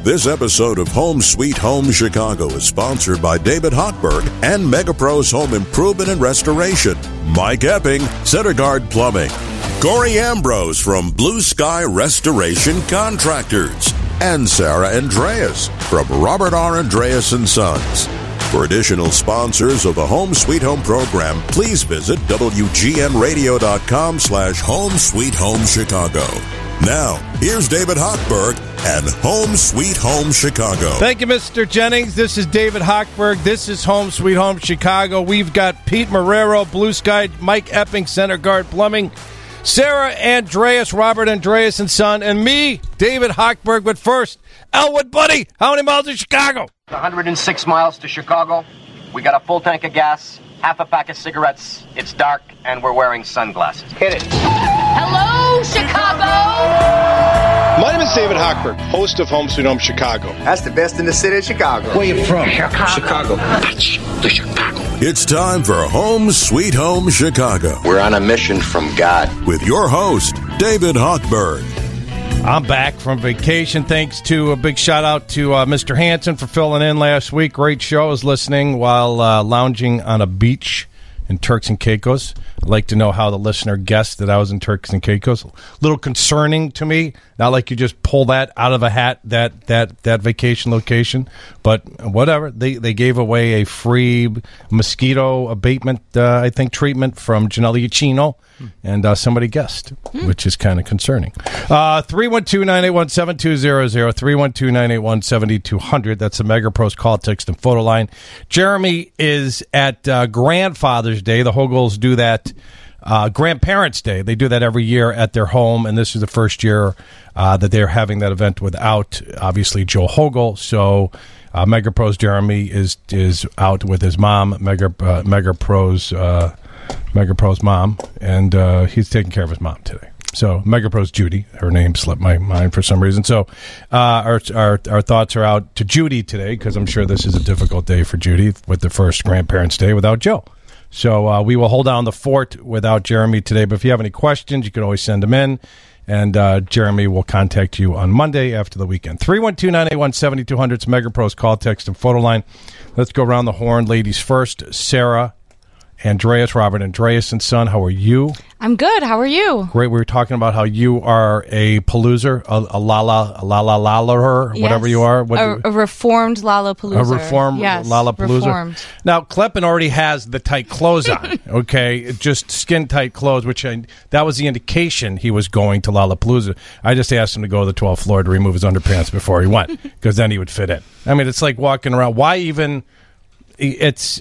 This episode of Home Sweet Home Chicago is sponsored by David Hochberg and MegaPros Home Improvement and Restoration, Mike Epping, CenterGuard Plumbing, Corey Ambrose from Blue Sky Restoration Contractors, and Sarah Andreas from Robert R. Andreas & Sons. For additional sponsors of the Home Sweet Home program, please visit WGNradio.com/Home Sweet Home Chicago. Now, here's David Hochberg and Home Sweet Home Chicago. Thank you, Mr. Jennings. This is David Hochberg. This is Home Sweet Home Chicago. We've got Pete Marrero, Blue Sky, Mike Epping, CenterGuard Plumbing, Sarah Andreas, Robert Andreas & Son, and me, David Hochberg. But first, Elwood, buddy, how many miles to Chicago? 106 miles to Chicago. We got a full tank of gas, half a pack of cigarettes. It's dark, and we're wearing sunglasses. Hit it. Hello, Chicago! My name is David Hochberg, host of Home Sweet Home Chicago. That's the best in the city of Chicago. Where you from? Chicago. The Chicago. It's time for Home Sweet Home Chicago. We're on a mission from God. With your host, David Hochberg. I'm back from vacation. Thanks to a big shout out to Mr. Hanson for filling in last week. Great show. I was listening while lounging on a beach in Turks and Caicos. I'd like to know how the listener guessed that I was in Turks and Caicos. A little concerning to me. Not like you just pull that out of a hat, that vacation location. But whatever. They gave away a free mosquito abatement, I think, treatment from Janelle Iachino. And somebody guessed, which is kind of concerning. 312-981-7200, 312-981-7200. That's the MegaPros call, text, and photo line. Jeremy is at Grandfather's Day. The Hogels do that. Grandparents' Day. They do that every year at their home, and this is the first year that they're having that event without, obviously, Joe Hogel. So MegaPros Jeremy is out with his mom, MegaPros mom, and he's taking care of his mom today. So MegaPros Judy, her name slipped my mind for some reason. So our thoughts are out to Judy today, because I'm sure this is a difficult day for Judy with the first Grandparents' Day without Joe. So we will hold down the fort without Jeremy today. But if you have any questions, you can always send them in, and Jeremy will contact you on Monday after the weekend. 312-981-7200. It's MegaPros call, text, and photo line. Let's go around the horn. Ladies first. Sarah Andreas, Robert Andreas & Son, how are you? I'm good. How are you? Great. We were talking about how you are a paloozer, a whatever you are. A reformed Lollapalooza. A reformed Lollapalooza. Reformed. Now, Kleppen already has the tight clothes on, okay? Just skin-tight clothes, that was the indication he was going to Lollapalooza. I just asked him to go to the 12th floor to remove his underpants before he went, because then he would fit in. I mean, it's like walking around. Why even... It's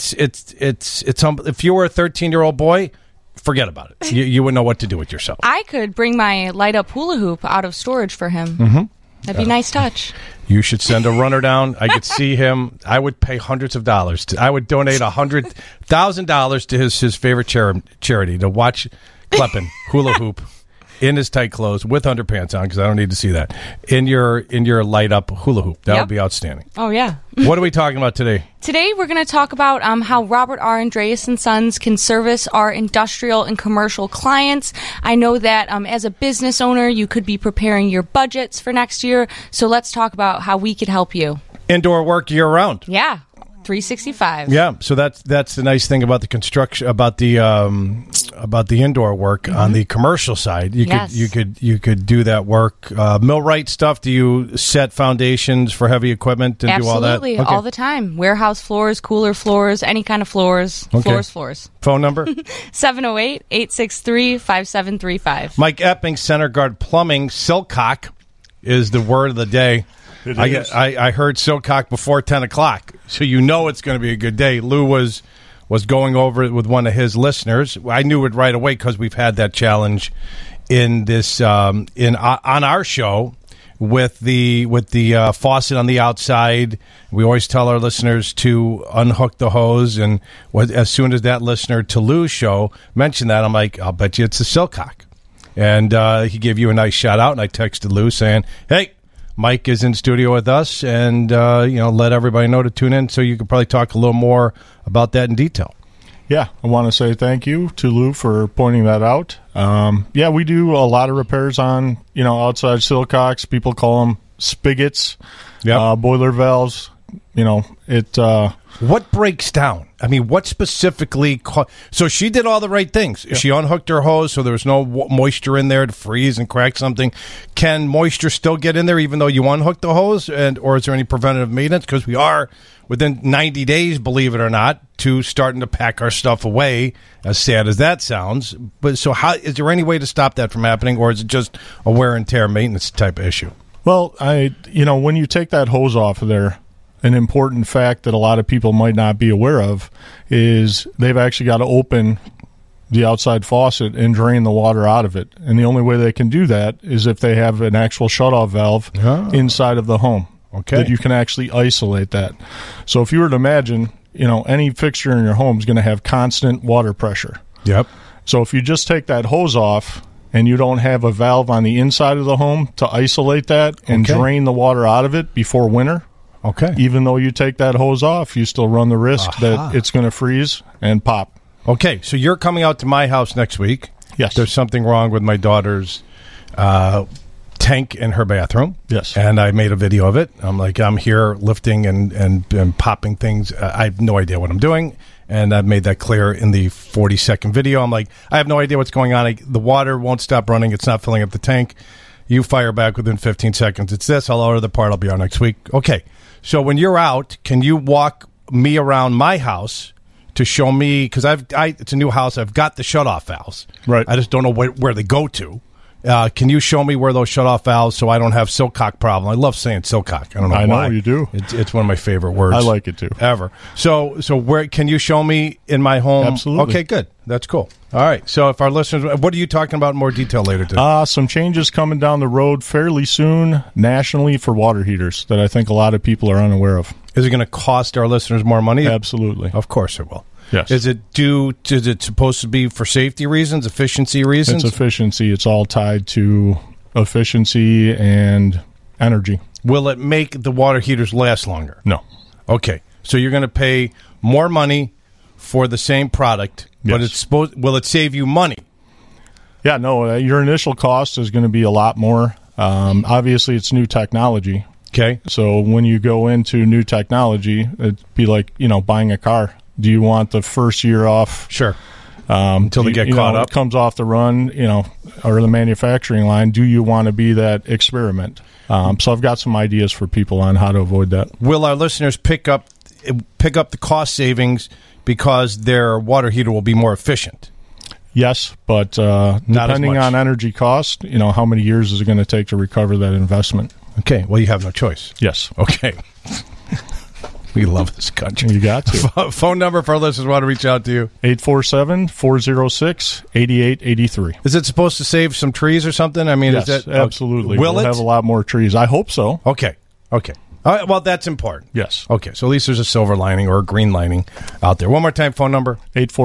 if you were a 13-year-old boy, forget about it. You wouldn't know what to do with yourself. I could bring my light-up hula hoop out of storage for him. Mm-hmm. That'd be a nice touch. You should send a runner down. I could see him. I would pay hundreds of dollars. I would donate $100,000 to his favorite charity to watch Kleppen hula hoop in his tight clothes with underpants on, because I don't need to see that, in your light up hula hoop. That would be outstanding. Oh, yeah. What are we talking about today? Today we're going to talk about how Robert R. Andreas & Sons can service our industrial and commercial clients. I know that as a business owner, you could be preparing your budgets for next year. So let's talk about how we could help you. Indoor work year-round. Yeah. 365. Yeah, so that's the nice thing about the construction, about the indoor work on the commercial side. You could do that work. Millwright stuff. Do you set foundations for heavy equipment and do all that? Absolutely, all the time. Warehouse floors, cooler floors, any kind of floors. Okay. Floors. Phone number? 708-863-5735. Mike Epping, CenterGuard Plumbing. Silcock is the word of the day. I heard Silcock before 10 o'clock, so you know it's going to be a good day. Lou was going over it with one of his listeners. I knew it right away because we've had that challenge in this on our show with the faucet on the outside. We always tell our listeners to unhook the hose, and as soon as that listener to Lou's show mentioned that, I'm like, I'll bet you it's a Silcock. And he gave you a nice shout out, and I texted Lou saying, hey, Mike is in studio with us, and let everybody know to tune in so you could probably talk a little more about that in detail. Yeah, I want to say thank you to Lou for pointing that out. We do a lot of repairs on outside Silcocks. People call them spigots, Yep. boiler valves. What breaks down? I mean, what specifically? So she did all the right things. Yeah. She unhooked her hose so there was no moisture in there to freeze and crack something. Can moisture still get in there even though you unhooked the hose? Or is there any preventative maintenance? Because we are within 90 days, believe it or not, to starting to pack our stuff away, as sad as that sounds. But so is there any way to stop that from happening, or is it just a wear and tear maintenance type of issue? Well, when you take that hose off of there, an important fact that a lot of people might not be aware of is they've actually got to open the outside faucet and drain the water out of it. And the only way they can do that is if they have an actual shutoff valve inside of the home. Okay. That you can actually isolate that. So if you were to imagine, any fixture in your home is going to have constant water pressure. Yep. So if you just take that hose off and you don't have a valve on the inside of the home to isolate that and drain the water out of it before winter, even though you take that hose off, you still run the risk that it's going to freeze and pop. Okay, so you're coming out to my house next week. Yes. There's something wrong with my daughter's tank in her bathroom. Yes. And I made a video of it. I'm here lifting and popping things. I have no idea what I'm doing. And I've made that clear in the 40-second video. I'm like, I have no idea what's going on. The water won't stop running. It's not filling up the tank. You fire back within 15 seconds. It's this. I'll order the part. I'll be out next week. Okay. So when you're out, can you walk me around my house to show me? Because it's a new house. I've got the shutoff valves. Right. I just don't know where they go to. Can you show me where those shutoff valves so I don't have silcock problem? I love saying silcock. I don't know why. I know you do. It's one of my favorite words. I like it too. Ever. So where can you show me in my home? Absolutely. Okay, good. That's cool. All right. So if our listeners, what are you talking about in more detail later today? Some changes coming down the road fairly soon nationally for water heaters that I think a lot of people are unaware of. Is it going to cost our listeners more money? Absolutely. Of course it will. Yes. Is it supposed to be for safety reasons, efficiency reasons? It's efficiency. It's all tied to efficiency and energy. Will it make the water heaters last longer? No. Okay. So you're going to pay more money for the same product, but will it save you money? Yeah, no. Your initial cost is going to be a lot more. Obviously, it's new technology. Okay. So when you go into new technology, it'd be like, buying a car. Do you want the first year off? Sure. Until they get caught up. It comes off the run, or the manufacturing line. Do you want to be that experiment? So I've got some ideas for people on how to avoid that. Will our listeners pick up the cost savings because their water heater will be more efficient? Yes, but depending on energy cost, how many years is it going to take to recover that investment? Okay. Well, you have no choice. Yes. Okay. We love this country. You got to. Phone number for our listeners who want to reach out to you. 847-406-8883. Is it supposed to save some trees or something? I mean, yes, is that absolutely. Will we'll have a lot more trees. I hope so. Okay. All right, well, that's important. Yes. Okay, so at least there's a silver lining or a green lining out there. One more time, phone number.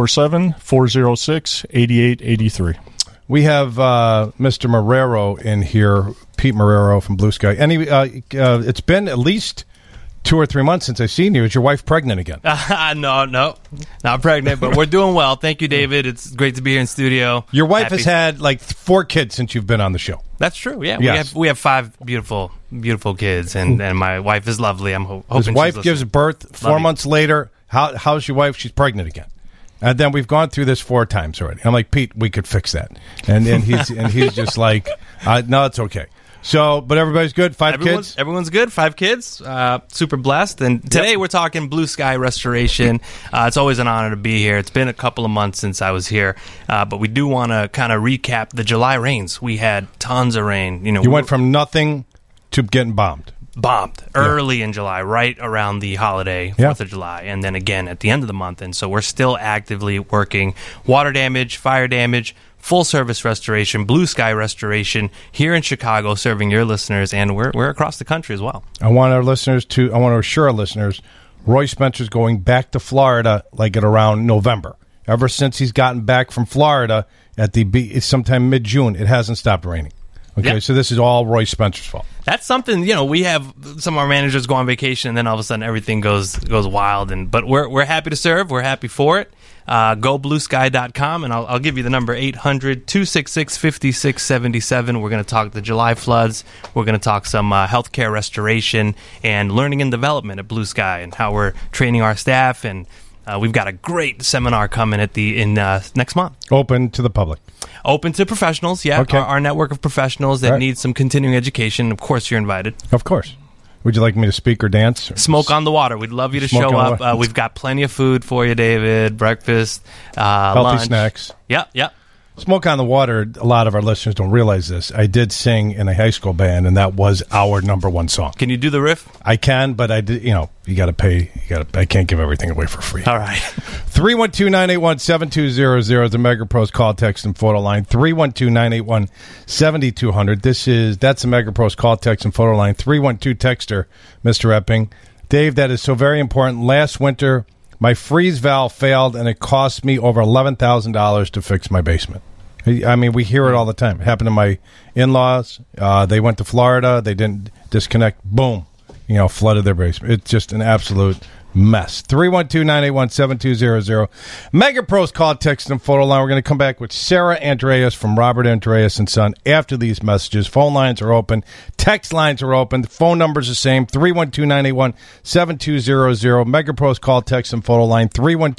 847-406-8883. We have Mr. Marrero in here, Pete Marrero from Blue Sky. It's been at least 2 or 3 months since I've seen you. Is your wife pregnant again? No, not pregnant, but we're doing well. Thank you, David. It's great to be here in studio. Your wife has had like 4 kids since you've been on the show. That's true. Yeah, yes. we have 5 beautiful kids, and my wife is lovely. I'm hoping his wife gives birth 4 months later. How's your wife? She's pregnant again. And then we've gone through this 4 times already. I'm like, Pete, we could fix that. And he's just like, no, it's okay. So, but everybody's good? Kids? Everyone's good. 5 kids. Super blessed. And today we're talking Blue Sky Restoration. It's always an honor to be here. It's been a couple of months since I was here. But we do want to kind of recap the July rains. We had tons of rain. You went from nothing to getting bombed early in July, right around the holiday, 4th of July, and then again at the end of the month. And so we're still actively working water damage, fire damage, full service restoration, Blue Sky Restoration here in Chicago, serving your listeners, and we're across the country as well. I want to assure our listeners, Roy Spencer's going back to Florida like at around November. Ever since he's gotten back from Florida at sometime mid-June, it hasn't stopped raining. Okay, so this is all Roy Spencer's fault. That's something, we have some of our managers go on vacation, and then all of a sudden everything goes wild. But we're happy to serve. We're happy for it. GoBlueSky.com, and I'll give you the number 800-266-5677. We're going to talk the July floods. We're going to talk some healthcare restoration and learning and development at Blue Sky and how we're training our staff. And we've got a great seminar coming in next month. Open to the public. Open to professionals, yeah. Okay. Our network of professionals that need some continuing education. Of course, you're invited. Of course. Would you like me to speak or dance? Or Smoke on the water. We'd love you to show up. We've got plenty of food for you, David. Breakfast, healthy lunch. snacks. Yeah. Smoke on the Water, a lot of our listeners don't realize this. I did sing in a high school band, and that was our number one song. Can you do the riff? I can, but I did, you got to pay. I can't give everything away for free. All right. 312-981-7200 is the MegaPros call, text, and photo line. 312-981-7200. That's the MegaPros call, text, and photo line. 312 texter, Mr. Epping. Dave, that is so very important. Last winter, my freeze valve failed, and it cost me over $11,000 to fix my basement. I mean, we hear it all the time. It happened to my in-laws. They went to Florida. They didn't disconnect. Boom. Flooded their basement. It's just an absolute mess. 312-981-7200. MegaPros call, text, and photo line. We're going to come back with Sarah Andreas from Robert Andreas & Son after these messages. Phone lines are open. Text lines are open. The phone number's the same. 312-981-7200. MegaPros call, text, and photo line.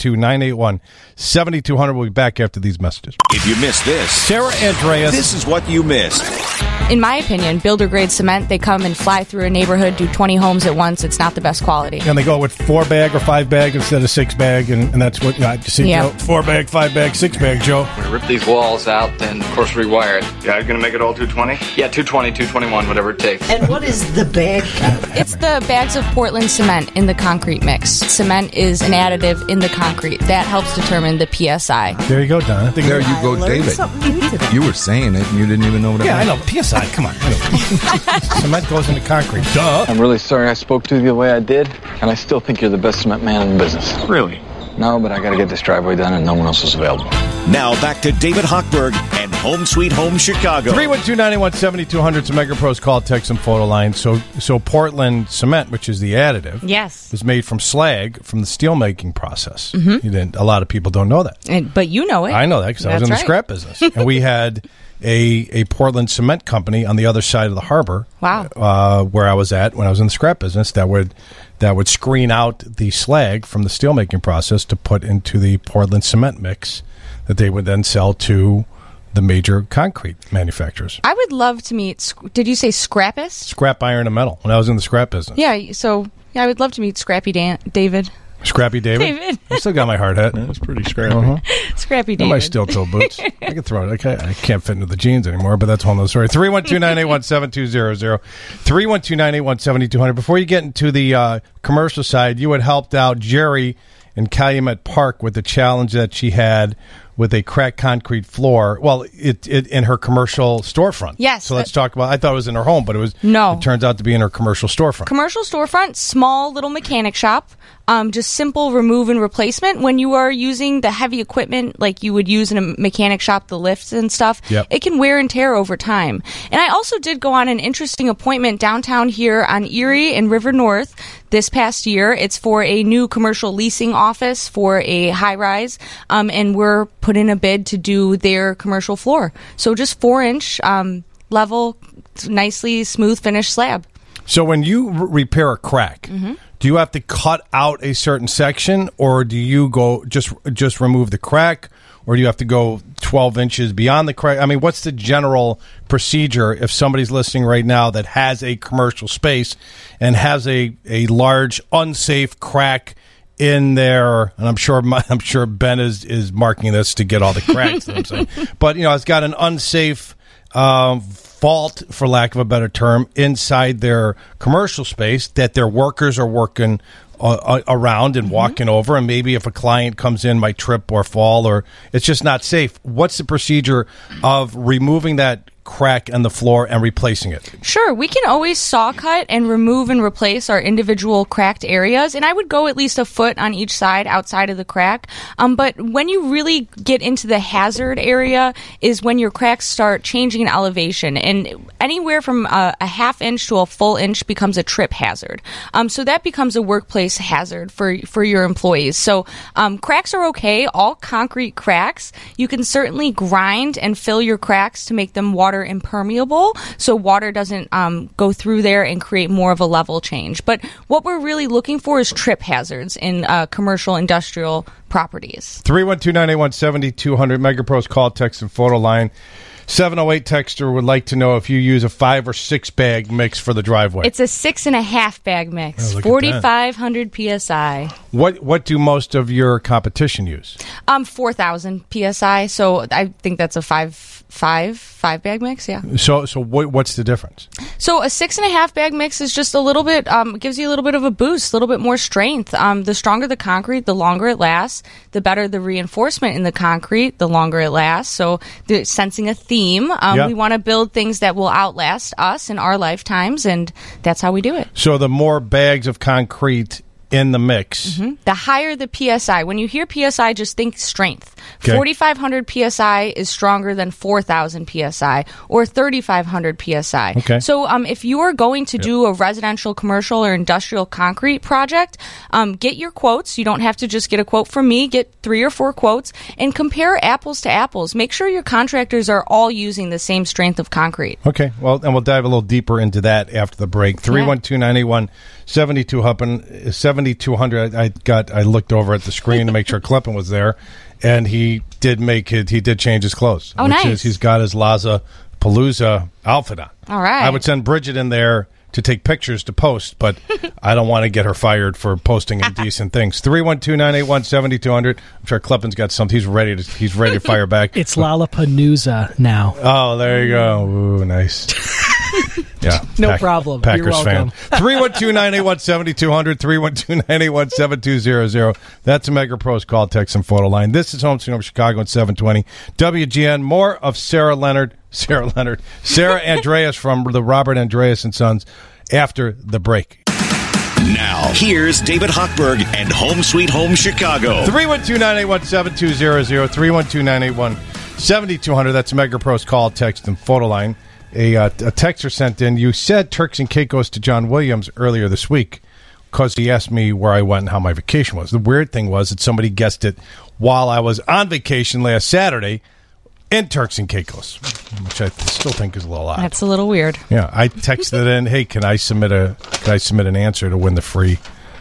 312-981-7200. We'll be back after these messages. If you missed this, Sarah Andreas. This is what you missed. In my opinion, builder-grade cement, they come and fly through a neighborhood, do 20 homes at once. It's not the best quality. And they go with 4-bag or 5-bag instead of 6-bag, and that's what you see. Yeah. 4-bag, 5-bag, 6-bag, Joe. We're going to rip these walls out, then, of course, rewire it. Yeah, you're going to make it all 220? Yeah, 220, 221, whatever it takes. And what is the bag count? It's the bags of Portland cement in the concrete mix. Cement is an additive in the concrete. That helps determine the PSI. There you go, Donna. There you go, David. You were saying it, and you didn't even know what it was. Yeah, I know. PSI, come on. Cement goes into concrete. Duh. I'm really sorry I spoke to you the way I did, and I still think you're the best cement man in the business. Really? No, but I got to get this driveway done, and no one else is available. Now back to David Hochberg and Home Sweet Home Chicago. 312-981-7200 is a MegaPros call, text, and photo line. So Portland cement, which is the additive, yes, is made from slag from the steel making process. Mm-hmm. A lot of people don't know that. But you know it. I know that because I was in the scrap business. And we had a Portland cement company on the other side of the harbor. Wow. Where I was at when I was in the scrap business that would screen out the slag from the steel making process to put into the Portland cement mix that they would then sell to the major concrete manufacturers. I would love to meet, did you say Scrappist? Scrap iron and metal when I was in the scrap business. Yeah, so I would love to meet Scrappy David. Scrappy David? I still got my hard hat. That's pretty scrappy. Scrappy David. And my steel-toe boots. I can throw it. I can't fit into the jeans anymore, but that's a whole other story. 312-981-7200. 312-981-7200. Before you get into the commercial side, you had helped out Jerry in Calumet Park with the challenge that she had with a cracked concrete floor. Well, it in her commercial storefront. Yes. So let's talk about. I thought it was in her home, but it was. No. It turns out to be in her commercial storefront. Commercial storefront, small little mechanic shop. Just simple remove and replacement. When you are using the heavy equipment like you would use in a mechanic shop, the lifts and stuff, It can wear and tear over time. And I also did go on an interesting appointment downtown here on Erie and River North this past year. It's for a new commercial leasing office for a high-rise, and we're put in a bid to do their commercial floor. So just 4-inch level, nicely smooth finish slab. So when you repair a crack, do you have to cut out a certain section, or do you go just remove the crack, or do you have to go 12 inches beyond the crack? I mean, what's the general procedure if somebody's listening right now that has a commercial space and has a large unsafe crack in there? And I'm sure Ben is marking this to get all the cracks that I'm saying. But it's got an unsafe fault, for lack of a better term, inside their commercial space that their workers are working around and walking over, and maybe if a client comes in might trip or fall, or it's just not safe. What's the procedure of removing that crack in the floor and replacing it? Sure, we can always saw cut and remove and replace our individual cracked areas, and I would go at least a foot on each side outside of the crack. But when you really get into the hazard area is when your cracks start changing in elevation, and anywhere from a half inch to a full inch becomes a trip hazard. So that becomes a workplace hazard for your employees. So cracks are okay. All concrete cracks, you can certainly grind and fill your cracks to make them water impermeable, so water doesn't go through there and create more of a level change. But what we're really looking for is trip hazards in commercial industrial properties. 312-981-7200, MegaPro's call, text, and photo line. 708 texter would like to know if you use a 5 or 6 bag mix for the driveway. It's a 6.5 bag mix, 4,500 PSI. What do most of your competition use? 4,000 PSI. So I think that's a five bag mix. Yeah. So what's the difference? So a 6.5 bag mix is just a little bit gives you a little bit of a boost, a little bit more strength. The stronger the concrete, the longer it lasts. The better the reinforcement in the concrete, the longer it lasts. So sensing a theme, we want to build things that will outlast us in our lifetimes, and that's how we do it. So the more bags of concrete in the mix, the higher the PSI. When you hear PSI, just think strength. Okay. 4,500 PSI is stronger than 4,000 PSI or 3,500 PSI. Okay. So if you are going to do a residential, commercial, or industrial concrete project, get your quotes. You don't have to just get a quote from me. Get 3 or 4 quotes and compare apples to apples. Make sure your contractors are all using the same strength of concrete. Okay. Well, and we'll dive a little deeper into that after the break. 312-981-7200. I looked over at the screen to make sure Kleppen was there, and he did change his clothes. Oh, nice. He's got his Lollapalooza outfit on. All right. I would send Bridget in there to take pictures to post, but I don't want to get her fired for posting indecent things. 312-981-7200. I'm sure Kleppen's got something. He's ready to fire back. It's Lollapalooza now. Oh, there you go. Ooh, nice. Yeah. No problem. Packers You're welcome. fan. 312-981-7200, 312-981-7200. That's a MegaPro's call, text, and photo line. This is Home Sweet Home Chicago at 720 WGN. More of Sarah Andreas from the Robert Andreas and Sons after the break. Now, here's David Hochberg and Home Sweet Home Chicago. 312-981-7200, 312-981-7200. That's a MegaPro's call, text, and photo line. A texter sent in, you said Turks and Caicos to John Williams earlier this week because he asked me where I went and how my vacation was. The weird thing was that somebody guessed it while I was on vacation last Saturday in Turks and Caicos, which I still think is a little odd. That's a little weird. Yeah, I texted in, hey, can I submit an answer to win the free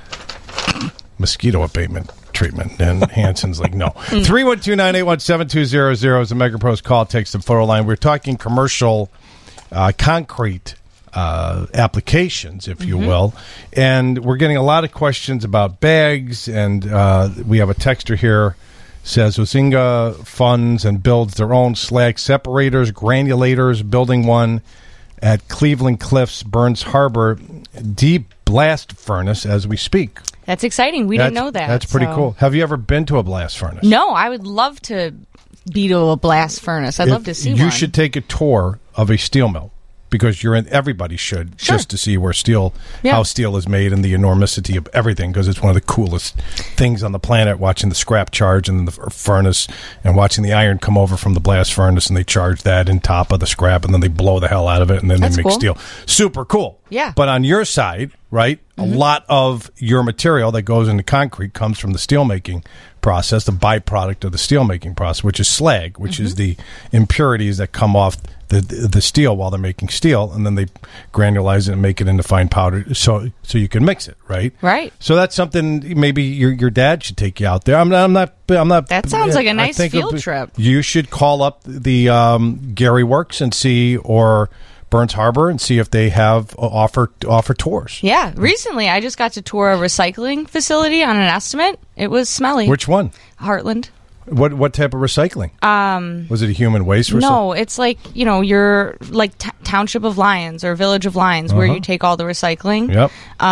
mosquito abatement treatment? And Hanson's like, no. 312-981-7200 is a MegaPro's call, text, and photo line. We're talking commercial concrete applications, if you will. And we're getting a lot of questions about bags, and we have a texter here says Huizenga funds and builds their own slag separators, granulators, building one at Cleveland Cliffs, Burns Harbor, deep blast furnace as we speak. That's exciting. We didn't know that. That's pretty cool. Have you ever been to a blast furnace? No, I would love to be to a blast furnace. I'd love to see one. You should take a tour of a steel mill, because everybody should, just to see where how steel is made and the enormity of everything, because it's one of the coolest things on the planet, watching the scrap charge and the furnace and watching the iron come over from the blast furnace, and they charge that in top of the scrap, and then they blow the hell out of it, and then they make steel. Super cool. Yeah. But on your side, right, a lot of your material that goes into concrete comes from the steelmaking process, the byproduct of the steelmaking process, which is slag, which is the impurities that come off the steel while they're making steel, and then they granulize it and make it into fine powder so you can mix it, right? Right. So that's something maybe your dad should take you out there. I'm not. That sounds like a nice field trip. You should call up the Gary Works and see, or Burns Harbor, and see if they have offer tours. Yeah. Recently, I just got to tour a recycling facility on an estimate. It was smelly. Which one? Heartland. What type of recycling? Was it a human waste recycling? No, it's like, your like Township of Lions or Village of Lions, where you take all the recycling. Yep. Yeah.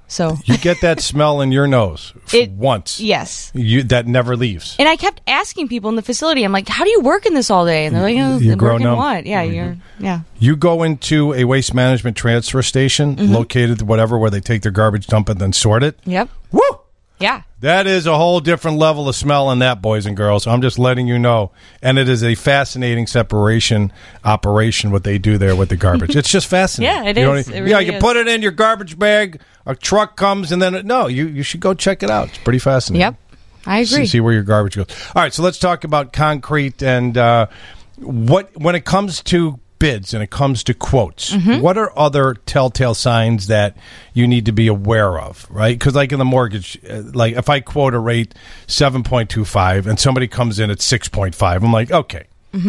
So you get that smell in your nose once. Yes. That never leaves. And I kept asking people in the facility, I'm like, how do you work in this all day? And they're like, you grow work in numb. what? Yeah, You go into a waste management transfer station located where they take their garbage, dump it, then sort it. Yep. Woo! Yeah. That is a whole different level of smell in that, boys and girls. I'm just letting you know. And it is a fascinating separation operation, what they do there with the garbage. It's just fascinating. Yeah, it is. It really you can put it in your garbage bag, a truck comes, and then, you should go check it out. It's pretty fascinating. Yep, I agree. See where your garbage goes. All right, so let's talk about concrete and when it comes to bids and it comes to quotes, what are other telltale signs that you need to be aware of, right? Because like in the mortgage, like if I quote a rate 7.25 and somebody comes in at 6.5, I'm like, okay.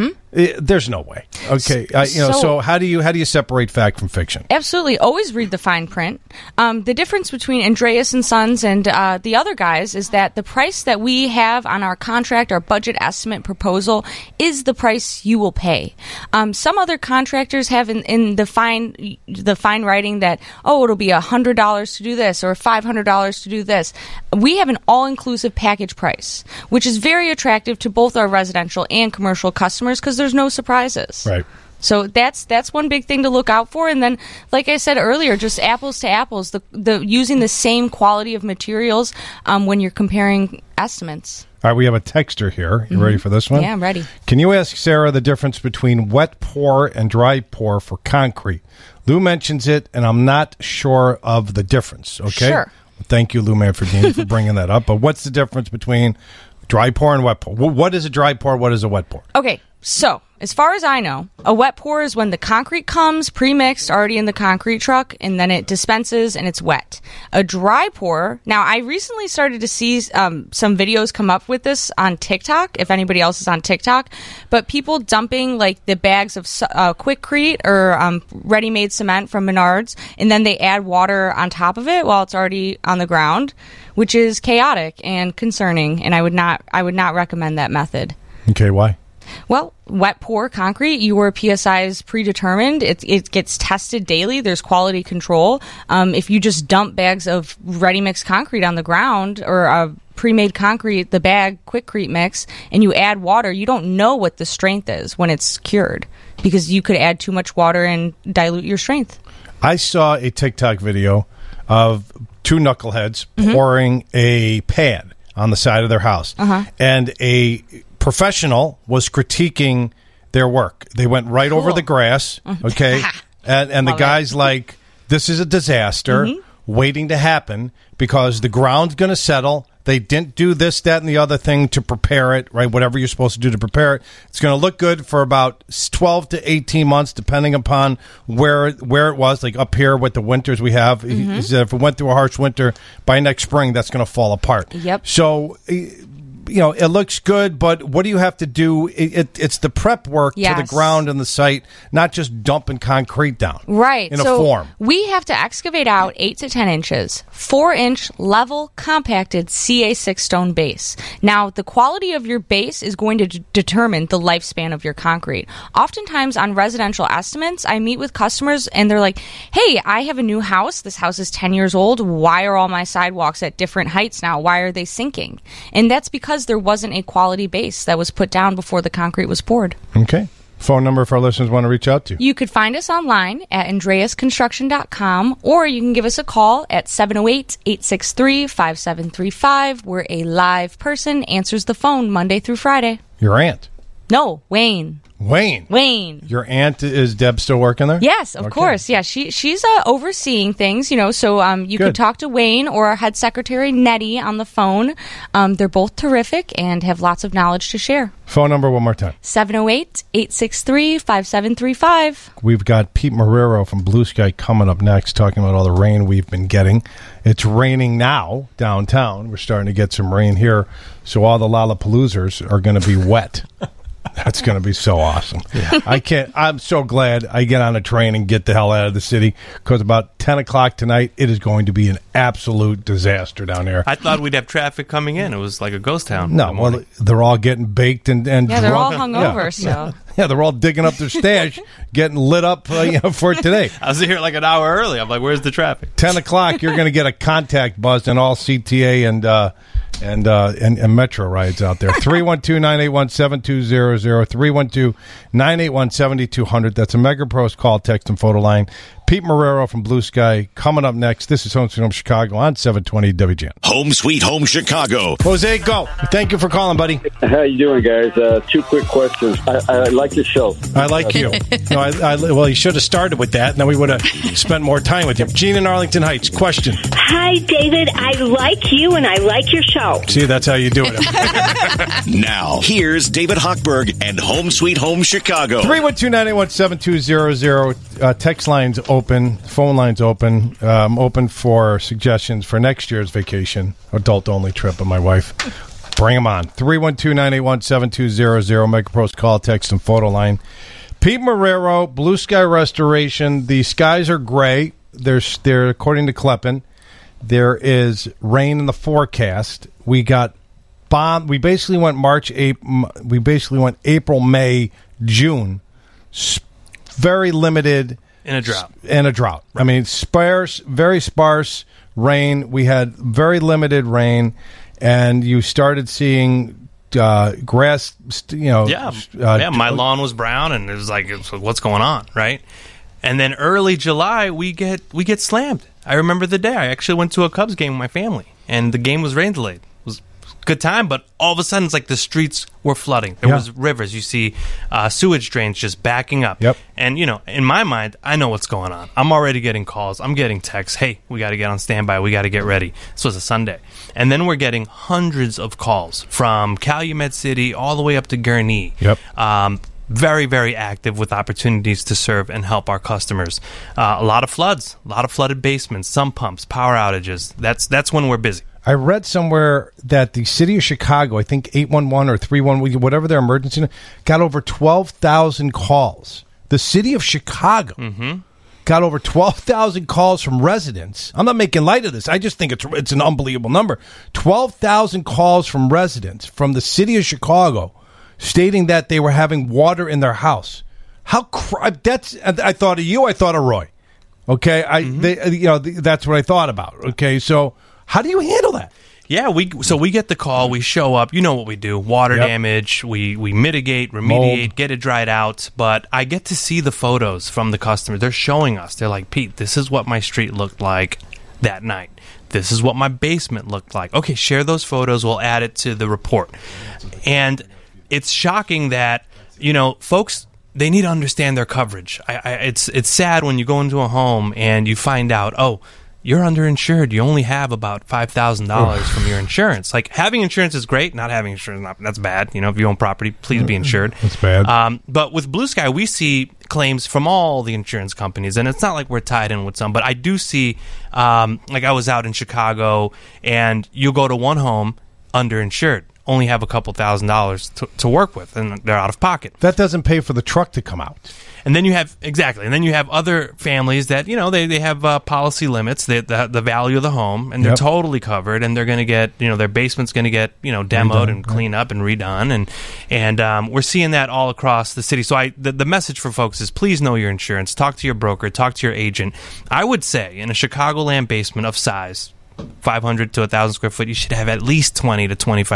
There's no way. Okay, so how do you separate fact from fiction? Absolutely, always read the fine print. The difference between Andreas and Sons and the other guys is that the price that we have on our contract, our budget estimate proposal, is the price you will pay. Some other contractors have in the fine writing that it'll be $100 to do this or $500 to do this. We have an all-inclusive package price, which is very attractive to both our residential and commercial customers because there's no surprises. Right. So that's one big thing to look out for. And then, like I said earlier, just apples to apples, the using the same quality of materials when you're comparing estimates. All right, we have a texter here. You ready for this one? Yeah, I'm ready. Can you ask Sarah the difference between wet pour and dry pour for concrete? Lou mentions it, and I'm not sure of the difference. Okay. Sure. Thank you, Lou Manfredini, for bringing that up. But what's the difference between dry pour and wet pour? What is a dry pour? What is a wet pour? Okay, so as far as I know, a wet pour is when the concrete comes pre-mixed already in the concrete truck and then it dispenses and it's wet. A dry pour, now I recently started to see some videos come up with this on TikTok, if anybody else is on TikTok, but people dumping like the bags of Quikrete or ready-made cement from Menards and then they add water on top of it while it's already on the ground, which is chaotic and concerning, and I would not recommend that method. Okay, why? Well, wet pour concrete, your PSI is predetermined. It gets tested daily. There's quality control. If you just dump bags of ready-mix concrete on the ground or pre-made concrete, the bag Quikrete mix, and you add water, you don't know what the strength is when it's cured because you could add too much water and dilute your strength. I saw a TikTok video of two knuckleheads pouring a pad on the side of their house. And a professional was critiquing their work. They went right over the grass, okay? and the guy's like, this is a disaster waiting to happen because the ground's going to settle. They didn't do this, that, and the other thing to prepare it, right? Whatever you're supposed to do to prepare it. It's going to look good for about 12 to 18 months, depending upon where it was. Like up here with the winters we have, he said if it went through a harsh winter, by next spring, that's going to fall apart. Yep. So, it looks good, but what do you have to do? It's the prep work to the ground and the site, not just dumping concrete down. Right. In a form. We have to excavate out 8 to 10 inches, 4-inch level compacted CA6 stone base. Now, the quality of your base is going to determine the lifespan of your concrete. Oftentimes on residential estimates, I meet with customers and they're like, hey, I have a new house. This house is 10 years old. Why are all my sidewalks at different heights now? Why are they sinking? And that's because there wasn't a quality base that was put down before the concrete was poured. Okay. Phone number if our listeners want to reach out to you. You could find us online at andreasconstruction.com, or you can give us a call at 708-863-5735, where a live person answers the phone Monday through Friday. Your aunt? No, Wayne. Wayne. Your aunt, is Deb still working there? Yes, of course. Yeah, she's overseeing things, so you could talk to Wayne or our head secretary, Nettie, on the phone. They're both terrific and have lots of knowledge to share. Phone number one more time. 708-863-5735. We've got Pete Marrero from Blue Sky coming up next, talking about all the rain we've been getting. It's raining now downtown. We're starting to get some rain here, so all the Lollapaloozers are going to be wet. That's going to be so awesome. I'm so glad I get on a train and get the hell out of the city, because about 10 o'clock tonight, it is going to be an absolute disaster down there. I thought we'd have traffic coming in. It was like a ghost town. No, well, they're all getting baked and Yeah, drunk. they're all hungover, so. Yeah, they're all digging up their stash, getting lit up for today. I was here like an hour early. I'm like, where's the traffic? 10 o'clock, you're going to get a contact buzz and all CTA and Metro rides out there. 312-981-7200, 312-981-7200. That's a MegaPros call, text, and photo line. Pete Marrero from Blue Sky coming up next. This is Home Sweet Home Chicago on 720 WGN. Home Sweet Home Chicago. Jose, go. Thank you for calling, buddy. How you doing, guys? 2 quick questions. I like your show. I like you. No, well, you should have started with that, and then we would have spent more time with you. Gene in Arlington Heights, question. Hi, David. I like you, and I like your show. See, that's how you do it. Now, here's David Hochberg and Home Sweet Home Chicago. 312-981-7200. Text lines open, phone lines open. Open for suggestions for next year's vacation, adult-only trip of my wife. Bring them on. 312-981-7200. MegaPros call, text, and photo line. Pete Marrero, Blue Sky Restoration. The skies are gray. They're according to Kleppen. There is rain in the forecast. We got bomb. We basically went April, May, June. Very limited. In a drought. Right. I mean, very sparse rain. We had very limited rain, and you started seeing grass. My lawn was brown, and it was like, what's going on, right? And then early July, we get slammed. I remember the day I actually went to a Cubs game with my family, and the game was rain delayed. It was a good time, but all of a sudden, it's like the streets were flooding. There was rivers. You see sewage drains just backing up. Yep. And, in my mind, I know what's going on. I'm already getting calls. I'm getting texts. Hey, we got to get on standby. We got to get ready. This was a Sunday. And then we're getting hundreds of calls from Calumet City all the way up to Gurnee. Yep. Very, very active with opportunities to serve and help our customers. A lot of floods, a lot of flooded basements, sump pumps, power outages. That's when we're busy. I read somewhere that the city of Chicago, I think 811 or 311, whatever their emergency, got over 12,000 calls. The city of Chicago got over 12,000 calls from residents. I'm not making light of this. I just think it's an unbelievable number. 12,000 calls from residents from the city of Chicago stating that they were having water in their house. I thought of you. I thought of Roy. Okay, that's what I thought about. Okay, so how do you handle that? Yeah, we get the call, we show up, you know what we do, water damage, we mitigate, remediate, Mold. get it dried out, but I get to see the photos from the customer. They're showing us. They're like, Pete, this is what my street looked like that night. This is what my basement looked like. Okay, share those photos, we'll add it to the report. And it's shocking that, folks, they need to understand their coverage. It's sad when you go into a home and you find out, you're underinsured. You only have about $5,000 from your insurance. Like, having insurance is great. Not having insurance, that's bad. If you own property, please be insured. That's bad. But with Blue Sky, we see claims from all the insurance companies, and it's not like we're tied in with some. But I do see, like I was out in Chicago, and you go to one home, underinsured. Only have a couple $1,000s to work with, and they're out of pocket. That doesn't pay for the truck to come out. And then you have other families that they have policy limits, the value of the home, and they're totally covered, and they're going to get their basement's going to get demoed and cleaned up and redone, and we're seeing that all across the city. So the message for folks is, please know your insurance. Talk to your broker. Talk to your agent. I would say in a Chicagoland basement of size, 500 to 1,000 square foot, you should have at least $20,000 to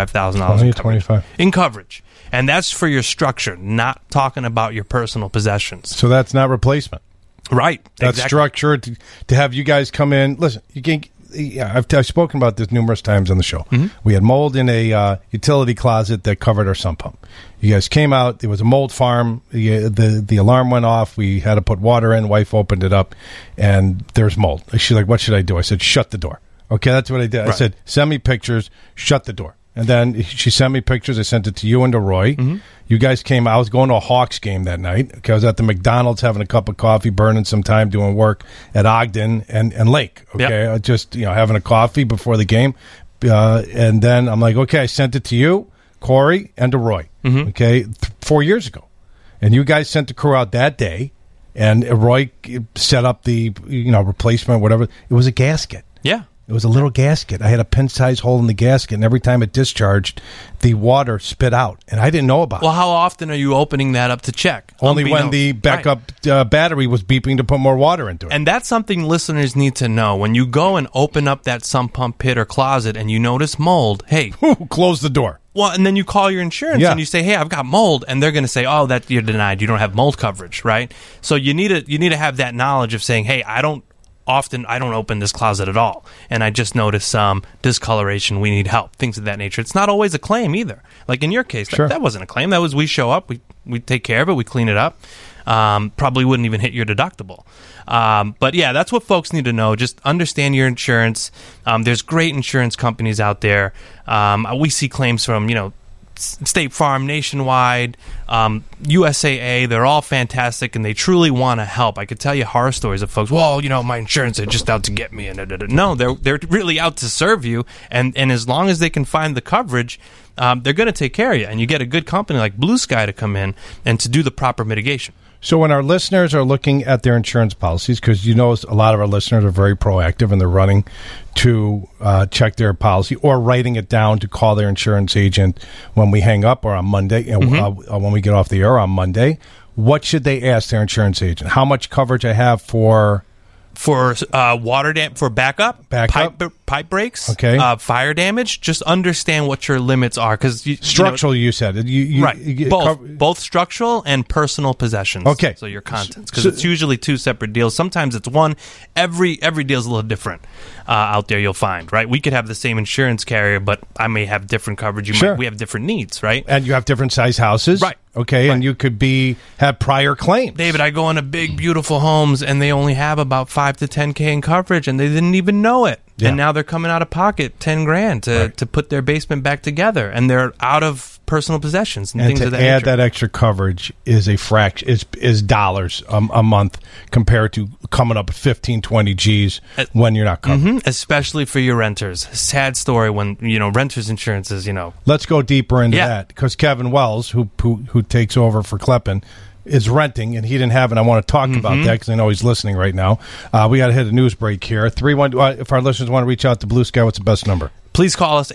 $25,000 in coverage. And that's for your structure, not talking about your personal possessions. So that's not replacement. Right. That's structure to have you guys come in. Listen, you can. I've spoken about this numerous times on the show. We had mold in a utility closet that covered our sump pump. You guys came out. There was a mold farm. The alarm went off. We had to put water in. Wife opened it up, and there's mold. She's like, "What should I do?" I said, "Shut the door." Okay, that's what I did. Right. I said, "Send me pictures. Shut the door." And then she sent me pictures. I sent it to you and to Roy. You guys came. I was going to a Hawks game that night. Okay, I was at the McDonald's having a cup of coffee, burning some time doing work at Ogden and Lake. Okay, just having a coffee before the game. And then I'm like, okay, I sent it to you, Corey, and to Roy. Okay, 4 years ago. And you guys sent the crew out that day, and Roy set up the replacement, whatever. It was a gasket. Yeah. It was a little gasket. I had a pin-size hole in the gasket, and every time it discharged, the water spit out, and I didn't know about it. Well, how often are you opening that up to check? Only when the backup battery was beeping to put more water into it. And that's something listeners need to know. When you go and open up that sump pump pit or closet and you notice mold, hey. Close the door. Well, and then you call your insurance and you say, hey, I've got mold. And they're going to say, oh, that you're denied. You don't have mold coverage, right? So you need to have that knowledge of saying, hey, I don't open this closet at all, and I just noticed some discoloration. We need help, things of that nature. It's not always a claim either. Like in your case, that wasn't a claim. That was we show up, we take care of it, we clean it up. Probably wouldn't even hit your deductible. But yeah, that's what folks need to know. Just understand your insurance. There's great insurance companies out there. We see claims from State Farm, Nationwide, USAA. They're all fantastic, and they truly want to help. I could tell you horror stories of folks, well, my insurance is just out to get me. And no, they're really out to serve you, and as long as they can find the coverage, they're going to take care of you. And you get a good company like Blue Sky to come in and to do the proper mitigation. So when our listeners are looking at their insurance policies, because a lot of our listeners are very proactive and they're running to check their policy or writing it down to call their insurance agent when we hang up or on Monday, when we get off the air on Monday, what should they ask their insurance agent? How much coverage I have for water for backup, pipe breaks, fire damage. Just understand what your limits are, because structural. You said right. Both structural and personal possessions. Okay, so your contents, because it's usually two separate deals. Sometimes it's one. Every deal's a little different out there. You'll find right. We could have the same insurance carrier, but I may have different coverage. We have different needs, right? And you have different size houses, right? Okay, right. And you could have prior claims. David, I go into big, beautiful homes, and they only have about 5 to 10K in coverage, and they didn't even know it. Yeah. And now they're coming out of pocket $10,000 to put their basement back together, and they're out of personal possessions and things of that nature. To add that extra coverage is a fraction, is dollars a month compared to coming up at 15, 20 G's when you're not covered. Mm-hmm. Especially for your renters. Sad story when renters insurance is Let's go deeper into that, because Kevin Wells, who takes over for Kleppen, is renting, and he didn't have it. I want to talk about that because I know he's listening right now. We got to hit a news break here. If our listeners want to reach out to Blue Sky, what's the best number? Please call us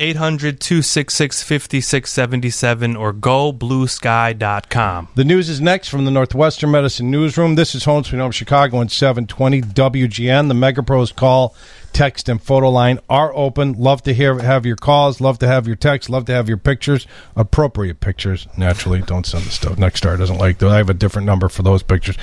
800-266-5677 or gobluesky.com. The news is next from the Northwestern Medicine Newsroom. This is Home Sweet Home Chicago on 720 WGN. The MegaPros call, text, and photo line are open. Love to have your calls. Love to have your texts. Love to have your pictures. Appropriate pictures, naturally. Don't send the stuff Nexstar doesn't like those. I have a different number for those pictures.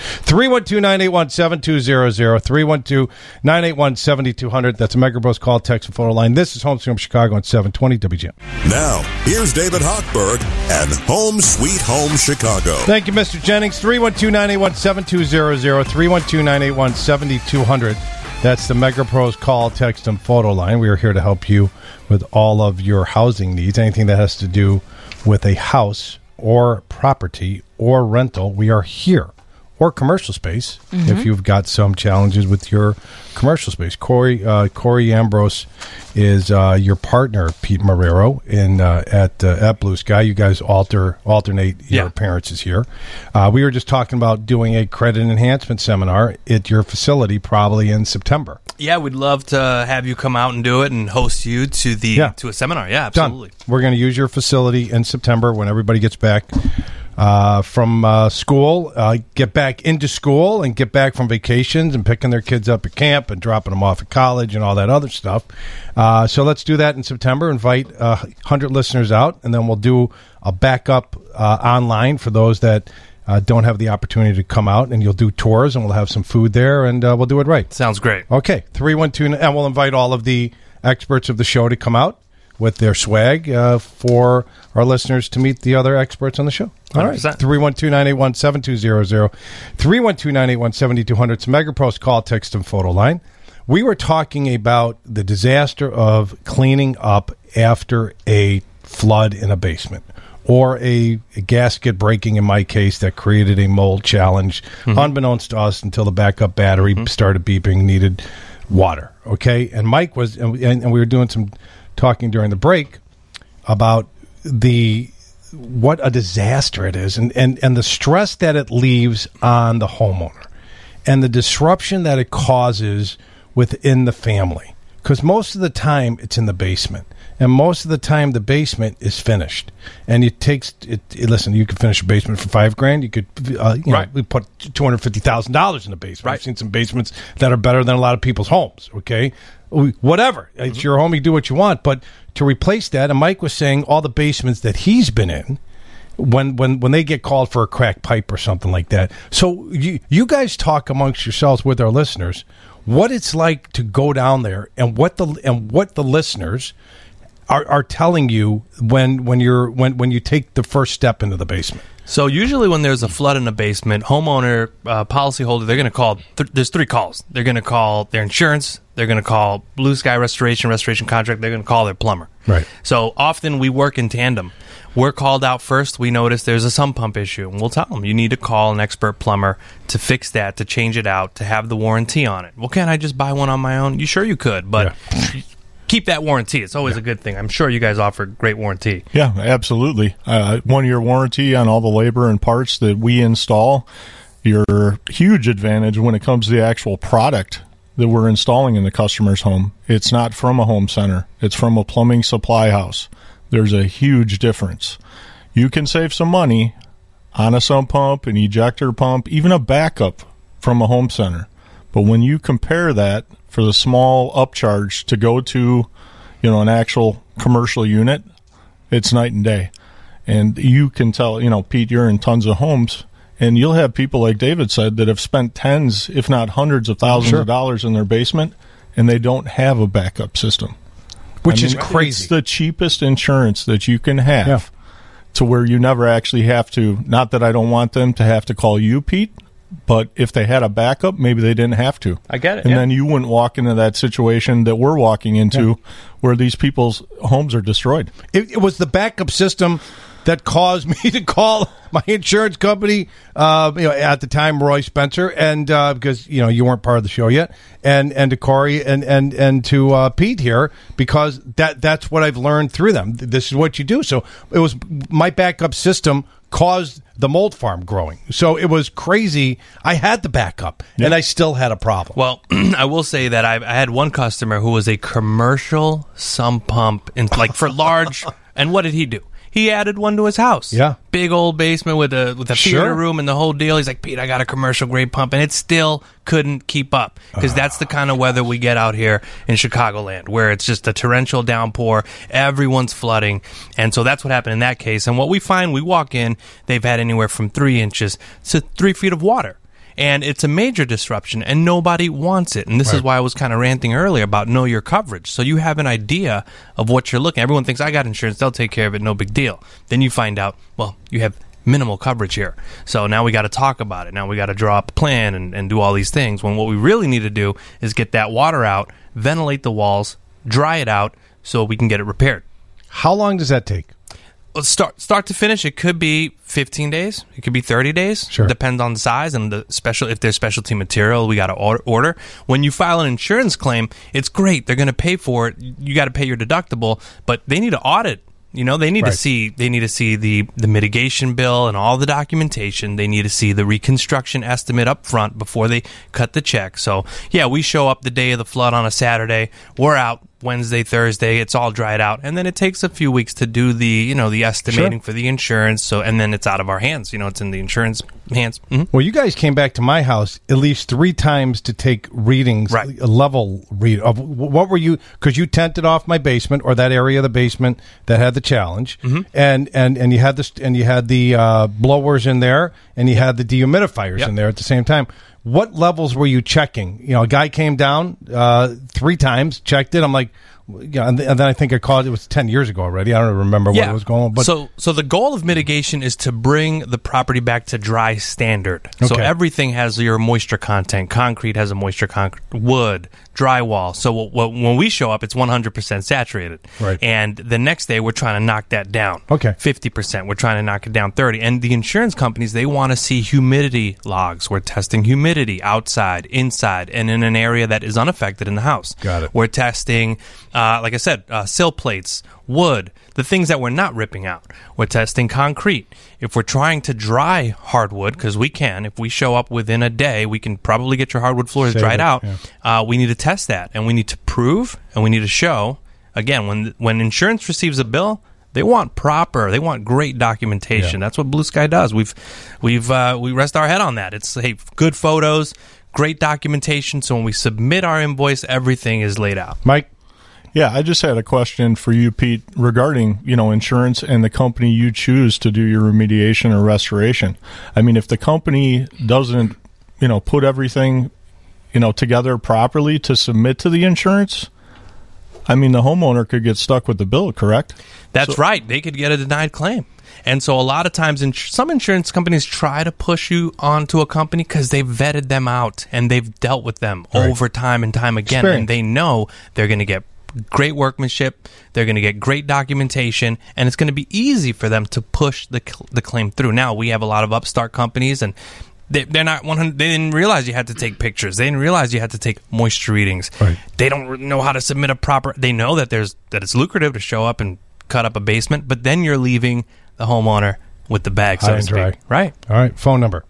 312-981-7200. 312-981-7200. That's a MegaPros call, text, and photo line. This is Home Sweet Home Chicago on 720 WGN. Now, here's David Hochberg and Home Sweet Home Chicago. Thank you, Mr. Jennings. 312-981-7200. 312-981-7200. That's the MegaPros call, text, and photo line. We are here to help you with all of your housing needs. Anything that has to do with a house or property or rental, we are here. Or commercial space, if you've got some challenges with your commercial space. Corey Ambrose is your partner, Pete Marrero, at Blue Sky. You guys alternate your appearances here. We were just talking about doing a credit enhancement seminar at your facility probably in September. Yeah, we'd love to have you come out and do it and host you to a seminar. Yeah, absolutely. Done. We're going to use your facility in September when everybody gets back from school, get back into school and get back from vacations and picking their kids up at camp and dropping them off at college and all that other stuff. So let's do that in September. Invite 100 listeners out, and then we'll do a backup online for those that don't have the opportunity to come out, and you'll do tours, and we'll have some food there, and we'll do it right. Sounds great. Okay, 312, and we'll invite all of the experts of the show to come out with their swag for our listeners to meet the other experts on the show. All right. 312-981-7200. 312-981-7200. It's MegaPros call, text, and photo line. We were talking about the disaster of cleaning up after a flood in a basement or a gasket breaking, in my case, that created a mold challenge, unbeknownst to us until the backup battery started beeping, needed water. Okay? And Mike was, and we were doing some talking during the break about the what a disaster it is, and the stress that it leaves on the homeowner, and the disruption that it causes within the family. Because most of the time it's in the basement, and most of the time the basement is finished. And it takes listen, you could finish a basement for $5,000. You could, we put $250,000 in the basement. I've seen some basements that are better than a lot of people's homes. Okay, whatever, it's your home. You do what you want, but to replace that, and Mike was saying all the basements that he's been in, when they get called for a cracked pipe or something like that. So you guys talk amongst yourselves with our listeners what it's like to go down there, and what the listeners are telling you when you take the first step into the basement. So usually when there's a flood in the basement, homeowner, policyholder, they're going to call. There's 3 calls. They're going to call their insurance. They're going to call Blue Sky Restoration contract. They're going to call their plumber. Right. So often we work in tandem. We're called out first. We notice there's a sump pump issue, and we'll tell them, you need to call an expert plumber to fix that, to change it out, to have the warranty on it. Well, can't I just buy one on my own? Sure you could, but keep that warranty. It's always a good thing. I'm sure you guys offer great warranty. Yeah, absolutely. 1-year warranty on all the labor and parts that we install. Your huge advantage when it comes to the actual product that we're installing in the customer's home. It's not from a home center. It's from a plumbing supply house. There's a huge difference. You can save some money on a sump pump, an ejector pump, even a backup from a home center. But when you compare that for the small upcharge to go to, an actual commercial unit, it's night and day. And you can tell, Pete, you're in tons of homes, and you'll have people, like David said, that have spent tens, if not hundreds of thousands of dollars in their basement, and they don't have a backup system. Which is crazy. It's the cheapest insurance that you can have to where you never actually have to, not that I don't want them to have to call you, Pete, but if they had a backup, maybe they didn't have to. I get it. And then you wouldn't walk into that situation that we're walking into where these people's homes are destroyed. It was the backup system that caused me to call my insurance company, at the time, Roy Spencer, and because you weren't part of the show yet, and to Corey and to Pete here, because that's what I've learned through them. This is what you do. So it was my backup system caused the mold farm growing. So it was crazy. I had the backup, and I still had a problem. Well, I will say that I had one customer who was a commercial sump pump, for large, and what did he do? He added one to his house. Yeah. Big old basement with a theater room and the whole deal. He's like, Pete, I got a commercial grade pump. And it still couldn't keep up because that's the kind of weather we get out here in Chicagoland, where it's just a torrential downpour. Everyone's flooding. And so that's what happened in that case. And what we find, we walk in, they've had anywhere from 3 inches to 3 feet of water. And it's a major disruption, and nobody wants it. And this is why I was kind of ranting earlier about know your coverage. So you have an idea of what you're looking at. Everyone thinks, I got insurance, they'll take care of it, no big deal. Then you find out, well, you have minimal coverage here. So now we got to talk about it. Now we got to draw up a plan and do all these things, when what we really need to do is get that water out, ventilate the walls, dry it out, so we can get it repaired. How long does that take? Start to finish, it could be 15 days. It could be 30 days. Sure. Depends on the size and if there's specialty material, we got to order. When you file an insurance claim, it's great. They're going to pay for it. You got to pay your deductible, but they need to audit. They need to see the mitigation bill and all the documentation. They need to see the reconstruction estimate up front before they cut the check. So, we show up the day of the flood on a Saturday. We're out Wednesday, Thursday. It's all dried out, and then it takes a few weeks to do the estimating for the insurance. So, and then it's out of our hands. It's in the insurance hands. Mm-hmm. Well, you guys came back to my house at least 3 times to take readings, a level read of what were you, because you tented off my basement or that area of the basement that had the challenge, and you had this, and you had the blowers in there, and you had the dehumidifiers in there at the same time. What levels were you checking? A guy came down 3 times, checked it. I'm like, and then I think I called. It was 10 years ago already. I don't remember what was going on. But so the goal of mitigation is to bring the property back to dry standard. Okay. So everything has your moisture content. Concrete has a moisture content. Wood, drywall. So when we show up, it's 100% saturated. Right. And the next day, we're trying to knock that down. Okay. 50%. We're trying to knock it down 30%. And the insurance companies, they want to see humidity logs. We're testing humidity outside, inside, and in an area that is unaffected in the house. Got it. We're testing like I said, sill plates, wood, the things that we're not ripping out. We're testing concrete. If we're trying to dry hardwood, because we can, if we show up within a day, we can probably get your hardwood floors dried out. Yeah. We need to test that, and we need to prove, and we need to show. Again, when insurance receives a bill, they want great documentation. Yeah. That's what Blue Sky does. We rest our head on that. It's good photos, great documentation. So when we submit our invoice, everything is laid out. Mike? Yeah, I just had a question for you, Pete, regarding, insurance and the company you choose to do your remediation or restoration. I mean, if the company doesn't, put everything, together properly to submit to the insurance, I mean, the homeowner could get stuck with the bill, correct? That's right. They could get a denied claim. And so a lot of times some insurance companies try to push you onto a company because they've vetted them out and they've dealt with them over time and time again. Experience. And they know they're going to get great workmanship, they're going to get great documentation, and it's going to be easy for them to push the claim through. Now, we have a lot of upstart companies, and they're not 100. They didn't realize you had to take pictures. They didn't realize you had to take moisture readings. Right. They don't know how to submit a proper. They know that it's lucrative to show up and cut up a basement, but then you're leaving the homeowner with the bag, so to speak. Dry. Right. All right. Phone number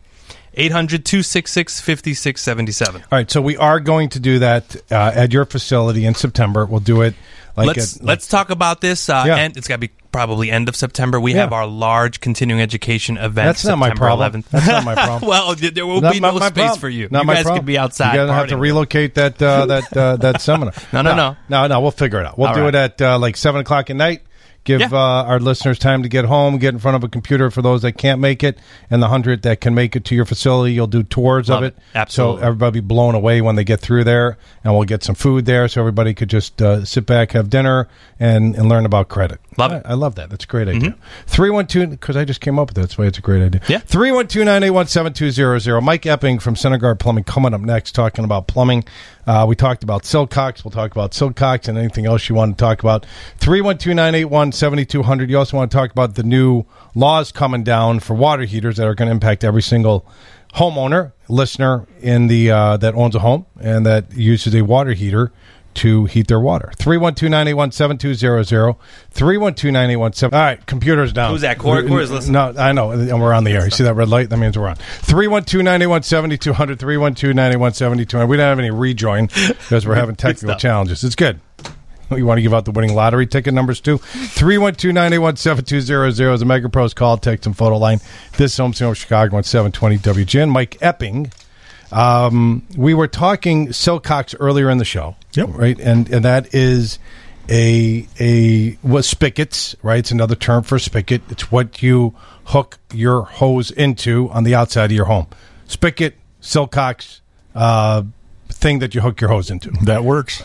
800-266-5677. All right. So we are going to do that at your facility in September. We'll do it. Let's talk about this. And it's got to be probably end of September. We have our large continuing education event. That's not my problem. 11th. That's not my problem. Well, there will be no space for you. Not you my guys problem. could be outside. You're gonna have to relocate that seminar. No. We'll figure it out. We'll do it at 7:00 at night. Give our listeners time to get home, get in front of a computer for those that can't make it, and the 100 that can make it to your facility. You'll do tours of it. Absolutely. So everybody be blown away when they get through there, and we'll get some food there so everybody could just sit back, have dinner, and learn about credit. Love it. I love that. That's a great idea. 312, because I just came up with it. That's why it's a great idea. Yeah. 312-981-7200. Mike Epping from Centerguard Plumbing coming up next, talking about plumbing. We talked about Silcox. We'll talk about Silcox and anything else you want to talk about. 312-981-7200. You also want to talk about the new laws coming down for water heaters that are going to impact every single homeowner, listener in the that owns a home and that uses a water heater to heat their water. 312-981-7200. 312-981-7. All right, computer's down. Who's that? Corey's listening. No, I know, and we're on the air. You see that red light? That means we're on. 312-981-7200. 312-981-7200. We don't have any rejoin because we're having technical challenges. It's good. You want to give out the winning lottery ticket numbers too? 312-981-7200 is a Mega Pros call, text, and photo line. This is Home Sweet Chicago on 720 WGN. Mike Epping. We were talking Silcox earlier in the show, right? And that is spigots, right? It's another term for spigot. It's what you hook your hose into on the outside of your home. Spigot, Silcox, thing that you hook your hose into. That works.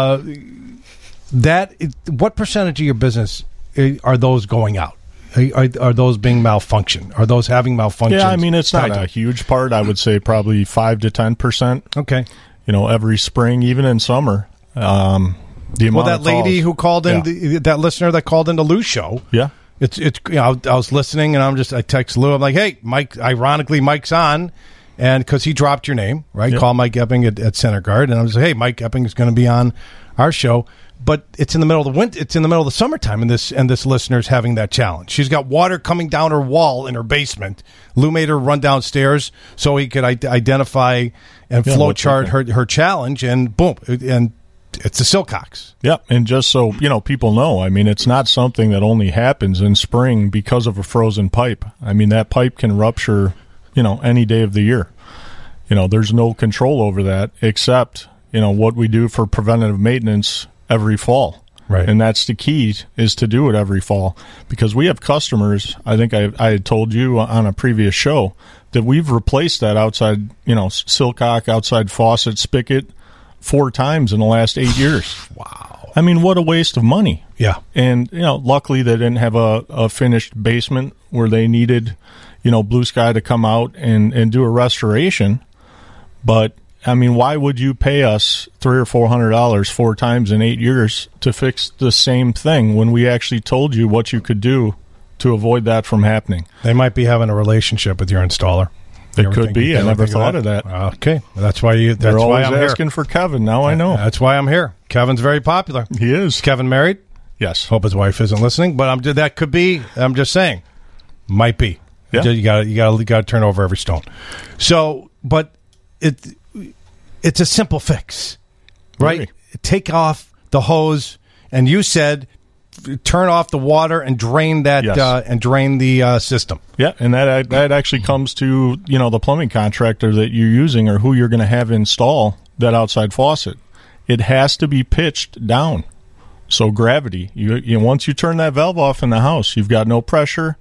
What percentage of your business are those going out? Are those being malfunctioned? Are those having malfunctions? Yeah, I mean, it's not a huge part. I would say probably 5 to 10%. Okay. Every spring, even in summer. That lady who called in, that listener that called into Lou's show. Yeah. It's I was listening, and I text Lou. I'm like, hey, Mike, ironically, Mike's on. And because he dropped your name, right? Yep. Call Mike Epping at Centerguard. And I was like, hey, Mike Epping is going to be on our show. But it's in the middle of the winter. It's in the middle of the summertime, and this listener's having that challenge. She's got water coming down her wall in her basement. Lou made her run downstairs so he could identify and flow chart her challenge, and boom, and it's a Silcox. Yep, and just so people know, I mean, it's not something that only happens in spring because of a frozen pipe. I mean, that pipe can rupture, any day of the year. There's no control over that except what we do for preventative maintenance every fall. Right. And that's the key, is to do it every fall. Because we have customers, I think I had told you on a previous show, that we've replaced that outside, Silcox, outside faucet, spigot 4 times in the last 8 years. Wow. I mean, what a waste of money. Yeah. And, luckily they didn't have a finished basement where they needed, Blue Sky to come out and do a restoration. But I mean, why would you pay us $300 or $400 4 times in 8 years to fix the same thing when we actually told you what you could do to avoid that from happening? They might be having a relationship with your installer. It could be. I never thought of that. Okay, that's why you. That's They're why always I'm asking for Kevin. Now I know. That's why I'm here. Kevin's very popular. He is. Is Kevin married? Yes. Hope his wife isn't listening, but that could be. I'm just saying, might be. Yeah. You got to turn over every stone. So, but it's a simple fix, right? Really? Take off the hose, and you said turn off the water and drain that and drain the system. Yeah, and that actually comes to the plumbing contractor that you're using or who you're going to have install that outside faucet. It has to be pitched down, so gravity. You once you turn that valve off in the house, you've got no pressure.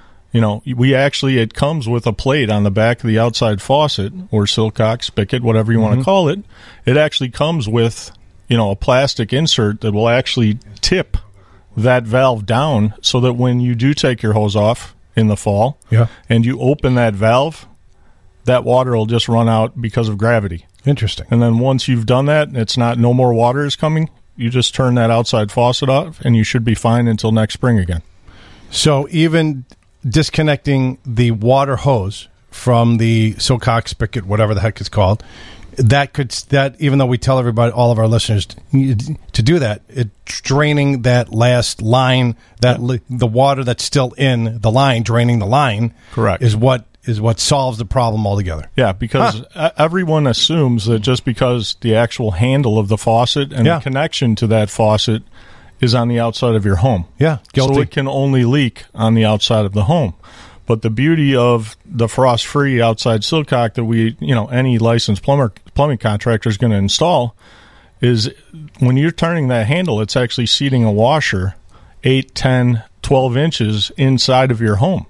It comes with a plate on the back of the outside faucet or Silcock, spigot, whatever you want to call it. It actually comes with a plastic insert that will actually tip that valve down so that when you do take your hose off in the fall and you open that valve, that water will just run out because of gravity. Interesting. And then once you've done that, no more water is coming, you just turn that outside faucet off and you should be fine until next spring again. So even disconnecting the water hose from the Silcock spigot, whatever the heck it's called, that even though we tell everybody, all of our listeners to do that, it's draining that last line, the water that's still in the line, draining the line, correct, is what solves the problem altogether. Yeah, because everyone assumes that just because the actual handle of the faucet and the connection to that faucet is on the outside of your home. Yeah, guilty. So it can only leak on the outside of the home. But the beauty of the frost-free outside Silcock that any licensed plumbing contractor is going to install is when you're turning that handle, it's actually seating a washer 8, 10, 12 inches inside of your home.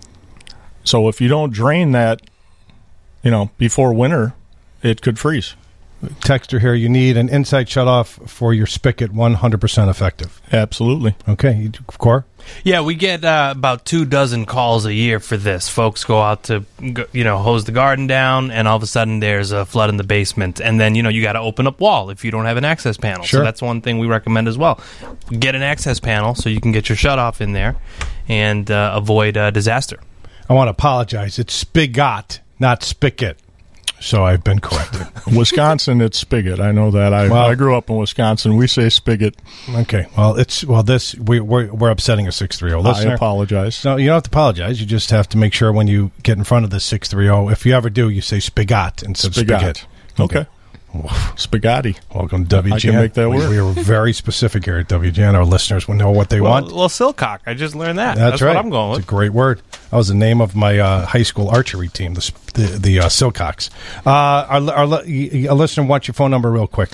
So if you don't drain that, before winter, it could freeze. Texter here, you need an inside shutoff for your spigot, 100% effective. Absolutely. Okay, Core? Yeah, we get about 24 calls a year for this. Folks go out to, hose the garden down, and all of a sudden there's a flood in the basement. And then, you got to open up wall if you don't have an access panel. Sure. So that's one thing we recommend as well. Get an access panel so you can get your shutoff in there and avoid disaster. I want to apologize. It's spigot, not spigot. So I've been corrected. Wisconsin, it's spigot. I know that. I grew up in Wisconsin. We say spigot. Okay. Well, we're upsetting a 630 listener. I apologize. No, you don't have to apologize. You just have to make sure when you get in front of the 630, if you ever do, you say spigot instead of spigot. Okay. Spaghetti. Welcome to WGN. I can make that work. We are very specific here at WGN. Our listeners will know what they want. Well, Silcock. I just learned that. That's right. What I'm going with. It's a great word. That was the name of my high school archery team, the Silcocks. Our listener wants your phone number real quick.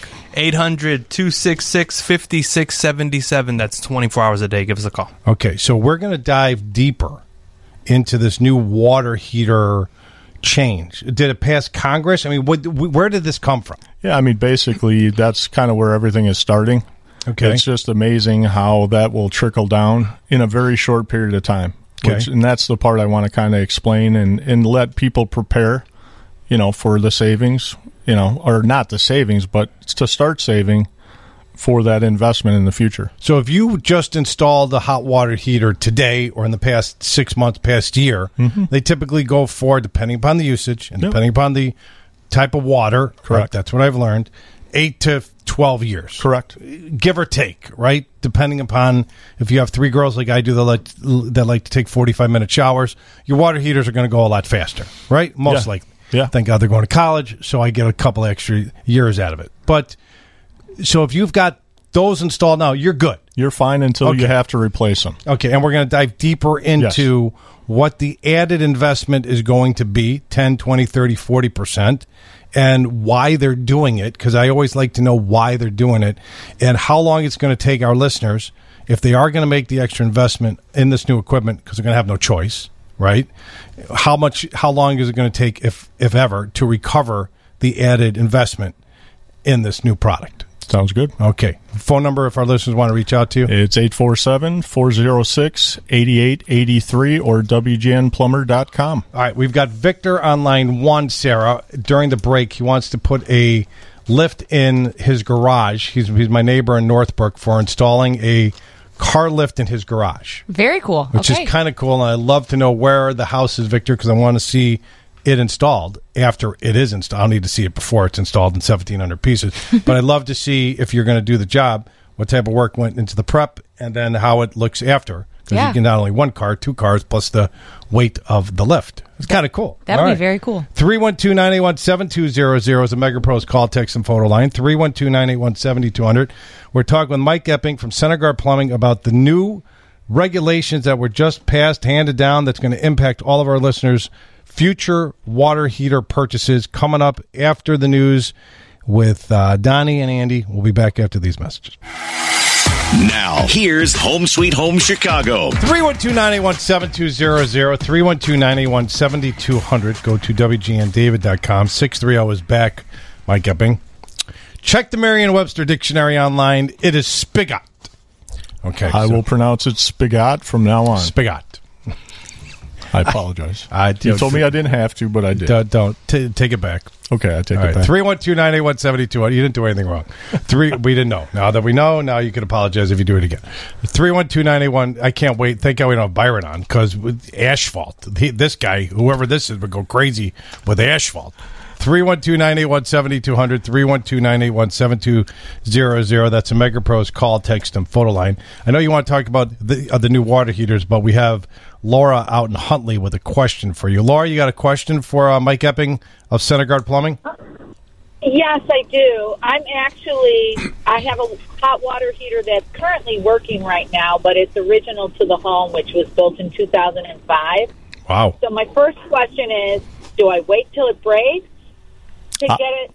800-266-5677. That's 24 hours a day. Give us a call. Okay, so we're going to dive deeper into this new water heater change. Did it pass Congress? I mean, where did this come from? Yeah, I mean, basically, that's kind of where everything is starting. Okay. It's just amazing how that will trickle down in a very short period of time. Okay. And that's the part I want to kind of explain and let people prepare, for the savings, or not the savings, but to start saving for that investment in the future. So if you just installed the hot water heater today or in the past 6 months, past year, they typically go for, depending upon the usage and depending upon the type of water, correct? Right, that's what I've learned, 8 to 12 years. Correct. Give or take, right? Depending upon if you have 3 girls like I do that like to take 45-minute showers, your water heaters are going to go a lot faster, right? Most likely. Yeah. Thank God they're going to college, so I get a couple extra years out of it. But so if you've got those installed now, you're good. You're fine until you have to replace them. Okay, and we're going to dive deeper into what the added investment is going to be, 10, 20, 30, 40%, and why they're doing it, because I always like to know why they're doing it, and how long it's going to take our listeners, if they are going to make the extra investment in this new equipment, because they're going to have no choice, right? How long is it going to take, if ever, to recover the added investment in this new product? Sounds good. Okay. Phone number if our listeners want to reach out to you? It's 847-406-8883 or WGNplumber.com. All right. We've got Victor on line 1, Sarah. During the break, he wants to put a lift in his garage. He's my neighbor in Northbrook for installing a car lift in his garage. Very cool. Which is kind of cool. And I love to know where the house is, Victor, because I want to see it installed after it is installed. I'll need to see it before it's installed in 1,700 pieces. But I'd love to see, if you're going to do the job, what type of work went into the prep and then how it looks after. Because you can not only one car, 2 cars, plus the weight of the lift. It's kind of cool. That would be very cool. 312-981-7200 is a MegaPros call, text, and photo line. 312-981-7200. We're talking with Mike Epping from Center Guard Plumbing about the new regulations that were just passed, handed down, that's going to impact all of our listeners' future water heater purchases. Coming up after the news with Donnie and Andy. We'll be back after these messages. Now, here's Home Sweet Home Chicago. 312-981-7200, 312-981-7200. Go to WGNDavid.com. 630 is back. Mike Epping. Check the Merriam-Webster Dictionary online. It is spigot. Okay. I will pronounce it spigot from now on. Spigot. I apologize. You told me I didn't have to, but I did. Don't. Take it back. Okay, I take it back. 312-981-7200. You didn't do anything wrong. We didn't know. Now that we know, now you can apologize if you do it again. 312-981. I can't wait. Thank God we don't have Byron on, because with asphalt, this guy, whoever this is, would go crazy with asphalt. 312-981-7200, 312-981-7200. That's a MegaPros call, text, and photo line. I know you want to talk about the new water heaters, but we have Laura out in Huntley with a question for you. Laura, you got a question for Mike Epping of Center Guard Plumbing? Yes, I do. I have a hot water heater that's currently working right now, but it's original to the home, which was built in 2005. Wow. So my first question is, do I wait till it breaks to get it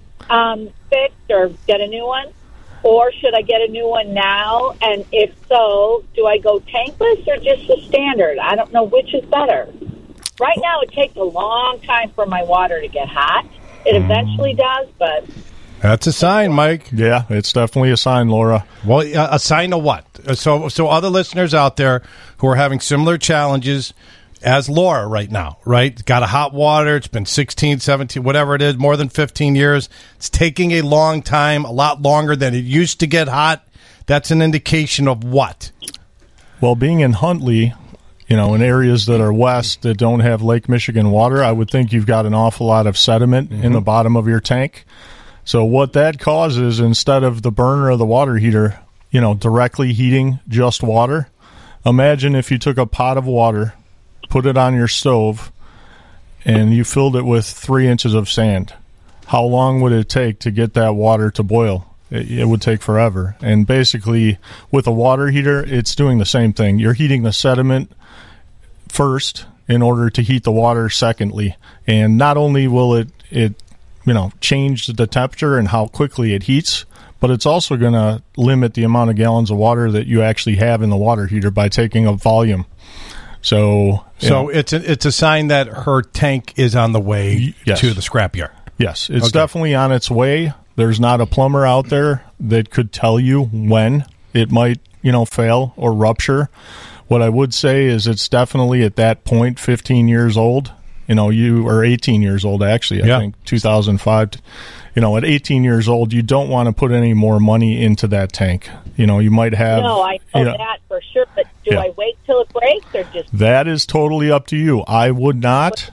fixed or get a new one? Or should I get a new one now? And if so, do I go tankless or just the standard? I don't know which is better. Right now, it takes a long time for my water to get hot. It eventually does, but... That's a sign, Mike. Yeah, it's definitely a sign, Laura. Well, a sign of what? So other listeners out there who are having similar challenges as Laura right now, right? Got a hot water. It's been 16, 17, whatever it is, more than 15 years. It's taking a long time, a lot longer than it used to get hot. That's an indication of what? Well, being in Huntley, in areas that are west that don't have Lake Michigan water, I would think you've got an awful lot of sediment in the bottom of your tank. So what that causes, instead of the burner of the water heater, directly heating just water, imagine if you took a pot of water, put it on your stove, and you filled it with 3 inches of sand. How long would it take to get that water to boil? It would take forever. And basically, with a water heater, it's doing the same thing. You're heating the sediment first in order to heat the water secondly. And not only will it change the temperature and how quickly it heats, but it's also going to limit the amount of gallons of water that you actually have in the water heater by taking up volume. So it's a sign that her tank is on the way to the scrapyard. Yes, it's definitely on its way. There's not a plumber out there that could tell you when it might, fail or rupture. What I would say is it's definitely at that point 15 years old. You are 18 years old, actually, I think 2005. At 18 years old, you don't want to put any more money into that tank. You might have... No, I know that for sure, but do I wait till it breaks or just... That is totally up to you. I would not,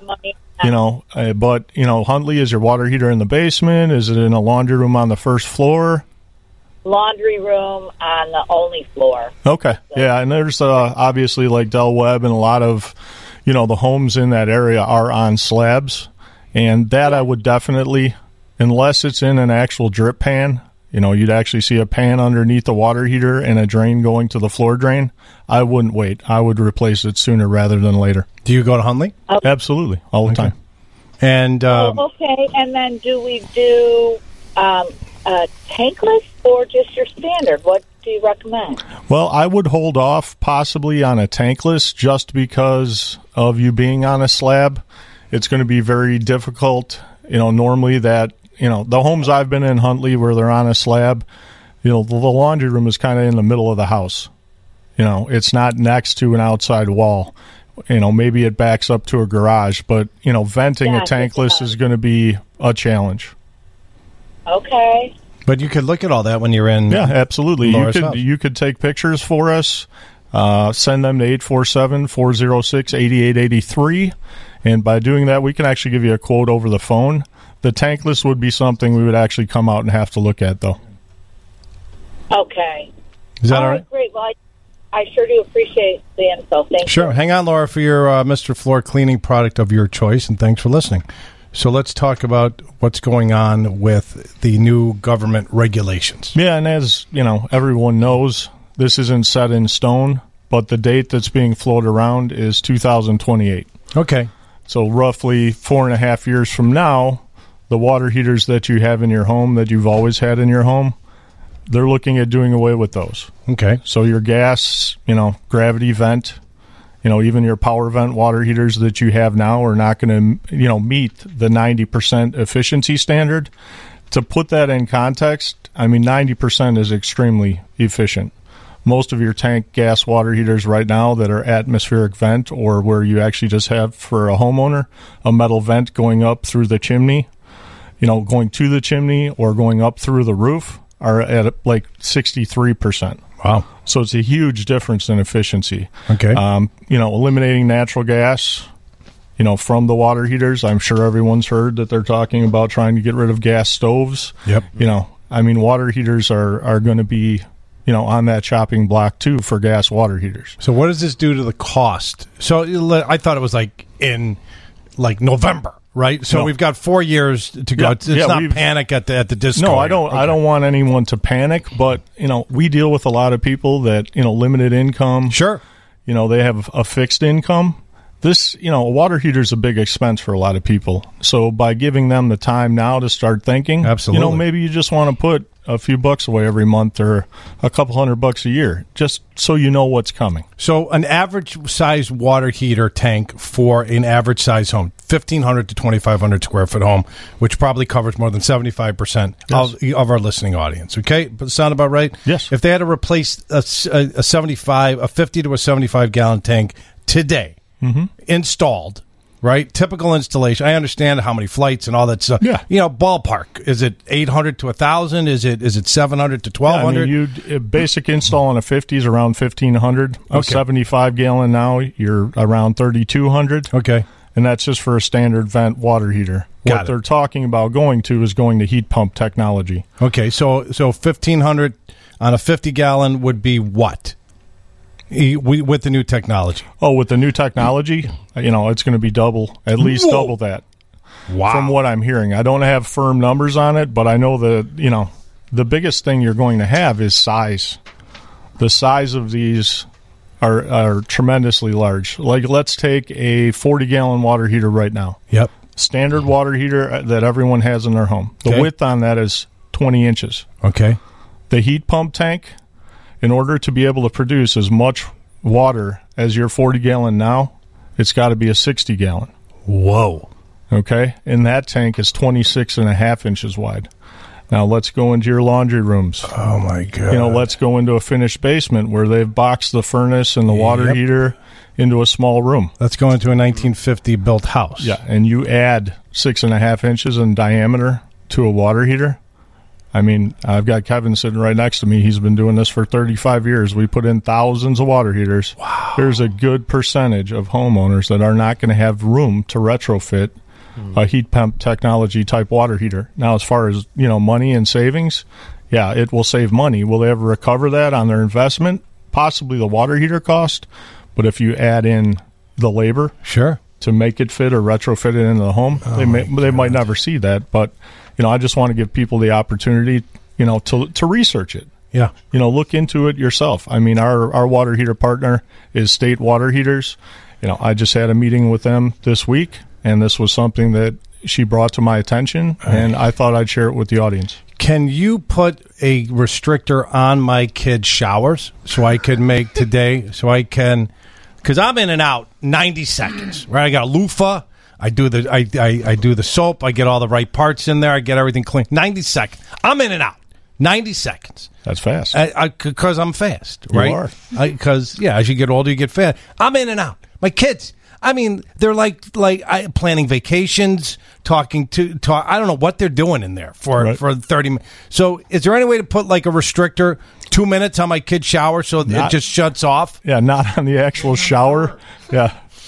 but, Huntley, is your water heater in the basement? Is it in a laundry room on the first floor? Laundry room on the only floor. Okay, yeah, and there's obviously like Del Webb and a lot of, the homes in that area are on slabs, and that I would definitely... Unless it's in an actual drip pan, you'd actually see a pan underneath the water heater and a drain going to the floor drain. I wouldn't wait. I would replace it sooner rather than later. Do you go to Huntley? Okay. Absolutely, all the time. And okay, and then do we do tankless or just your standard? What do you recommend? Well, I would hold off possibly on a tankless just because of you being on a slab. It's going to be very difficult. Normally that... the homes I've been in Huntley where they're on a slab, the laundry room is kind of in the middle of the house. It's not next to an outside wall. Maybe it backs up to a garage, but, venting a tankless is going to be a challenge. Okay. But you could look at all that when you're in. Yeah, absolutely. Laura's house. You could take pictures for us, send them to 847-406-8883. And by doing that, we can actually give you a quote over the phone. The tankless would be something we would actually come out and have to look at, though. Okay. Is that all right? Great. Well, I sure do appreciate the info. Thank you. Sure. Hang on, Laura, for your Mr. Floor cleaning product of your choice, and thanks for listening. So let's talk about what's going on with the new government regulations. Yeah, and as everyone knows, this isn't set in stone, but the date that's being floated around is 2028. Okay. So roughly 4.5 years from now, the water heaters that you have in your home that you've always had in your home, they're looking at doing away with those. Okay. So your gas, gravity vent, even your power vent water heaters that you have now are not going to, meet the 90% efficiency standard. To put that in context, 90% is extremely efficient. Most of your tank gas water heaters right now that are atmospheric vent, or where you actually just have, for a homeowner, a metal vent going up through the chimney, going to the chimney or going up through the roof, are at like 63%. Wow. So it's a huge difference in efficiency. Okay. Eliminating natural gas, from the water heaters. I'm sure everyone's heard that they're talking about trying to get rid of gas stoves. Yep. Water heaters are going to be, on that chopping block too for gas water heaters. So what does this do to the cost? So I thought it was in November. Right, so we've got 4 years to go. It's not panic at the disco. No, I don't want anyone to panic, but we deal with a lot of people that limited income. Sure, they have a fixed income. This a water heater is a big expense for a lot of people. So by giving them the time now to start thinking, absolutely, maybe you just want to put a few bucks away every month or a couple $100 a year, just so you know what's coming. So an average size water heater tank for an average size home, 1,500 to 2,500 square foot home, which probably covers more than 75% of our listening audience. Okay, but sound about right? Yes. If they had to replace a 50 to a 75 gallon tank today, installed. Right, typical installation. I understand how many flights and all that stuff. Yeah, ballpark. Is it 800 to 1,000? Is it 700 to 1,200? Yeah, basic install on a 50 is around 1,500. A 75 gallon now, you're around 3,200. Okay, and that's just for a standard vent water heater. What they're talking about going to heat pump technology. Okay, so 1,500 on a 50 gallon would be what? With the new technology. Oh, with the new technology, it's going to be at least double that. Wow. From what I'm hearing. I don't have firm numbers on it, but I know that, the biggest thing you're going to have is size. The size of these are tremendously large. Like, let's take a 40-gallon water heater right now. Yep. Standard water heater that everyone has in their home. The width on that is 20 inches. Okay. The heat pump tank, in order to be able to produce as much water as your 40-gallon now, it's got to be a 60-gallon. Whoa. Okay? And that tank is 26.5 inches wide. Now, let's go into your laundry rooms. Oh, my God. Let's go into a finished basement where they've boxed the furnace and the water heater into a small room. Let's go into a 1950 built house. Yeah, and you add 6.5 inches in diameter to a water heater. I've got Kevin sitting right next to me. He's been doing this for 35 years. We put in thousands of water heaters. Wow. There's a good percentage of homeowners that are not going to have room to retrofit a heat pump technology type water heater. Now, as far as, money and savings, yeah, it will save money. Will they ever recover that on their investment? Possibly the water heater cost. But if you add in the labor to make it fit or retrofit it into the home, they might never see that. But I just want to give people the opportunity, to research it. Yeah. Look into it yourself. Our water heater partner is State Water Heaters. I just had a meeting with them this week, and this was something that she brought to my attention, and I thought I'd share it with the audience. Can you put a restrictor on my kids' showers so I can make today, because I'm in and out 90 seconds, right? I got a loofah. I do the soap. I get all the right parts in there. I get everything clean. 90 seconds. I'm in and out. 90 seconds. That's fast. Because I'm fast, right? You are. Because, as you get older, you get fast. I'm in and out. My kids, they're like planning vacations, talking. I don't know what they're doing in there for 30 minutes. So is there any way to put like a restrictor 2 minutes on my kid's shower so it just shuts off? Yeah, not on the actual shower. Yeah.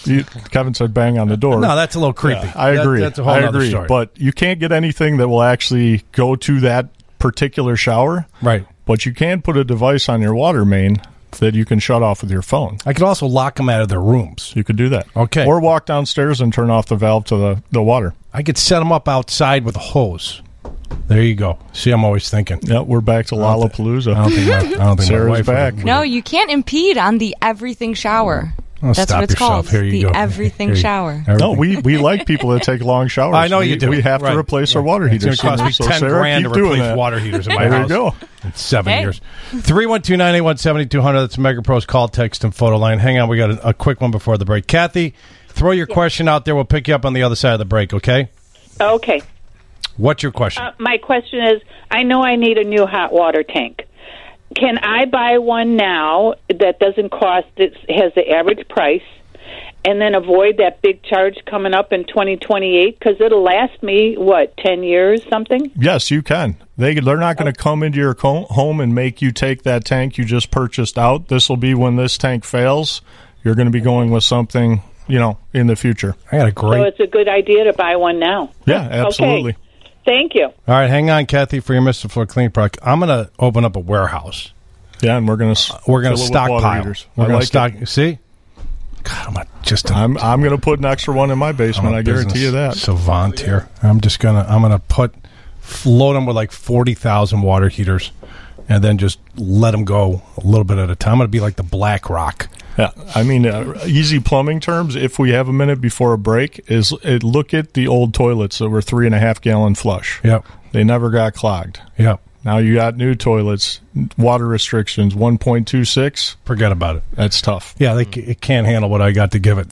Kevin said bang on the door. No, that's a little creepy. Yeah, I agree. That's a whole other story. But you can't get anything that will actually go to that particular shower. Right. But you can put a device on your water main that you can shut off with your phone. I could also lock them out of their rooms. You could do that. Okay. Or walk downstairs and turn off the valve to the water. I could set them up outside with a hose. There you go. See, I'm always thinking. Yeah, we're back to Lollapalooza. I don't think Sarah's my wife back. No, you can't impede on the everything shower. Oh, That's stop what it's yourself. called. Here you the go. everything Here you- shower. No, we like people that take long showers. I know you do. We have Right. to replace our water It's heaters. going to cost me So 10 Sarah, grand to keep doing replace that. water heaters in my there house. you go. In 7 Hey. years. 312-981-7200. That's MegaPro's call, text, and photo line. Hang on. We got a quick one before the break. Kathy, throw your question out there. We'll pick you up on the other side of the break, okay? Okay. What's your question? My question is, I know I need a new hot water tank. Can I buy one now that doesn't cost, it has the average price, and then avoid that big charge coming up in 2028? Because it'll last me, 10 years, something? Yes, you can. They're not going to come into your home and make you take that tank you just purchased out. This will be when this tank fails. You're going to be going with something, in the future. I got a great... So it's a good idea to buy one now. Yeah, absolutely. Okay. Thank you. All right, hang on, Kathy, for your Mr. Floor Clean product. I'm going to open up a warehouse. Yeah, and we're going to stockpile. We're going to stock. See, God, I'm going to put an extra one in my basement. I guarantee you that. Savant here. I'm going to load them with like 40,000 water heaters, and then just let them go a little bit at a time. I'm going to be like the Black Rock. Yeah, I mean, easy plumbing terms, if we have a minute before a break, look at the old toilets that were 3.5 gallon flush. Yep. They never got clogged. Yep. Now you got new toilets, water restrictions, 1.26. Forget about it. That's tough. Yeah, it can't handle what I got to give it.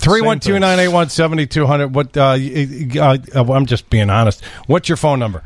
312-981-7200. I'm just being honest. What's your phone number?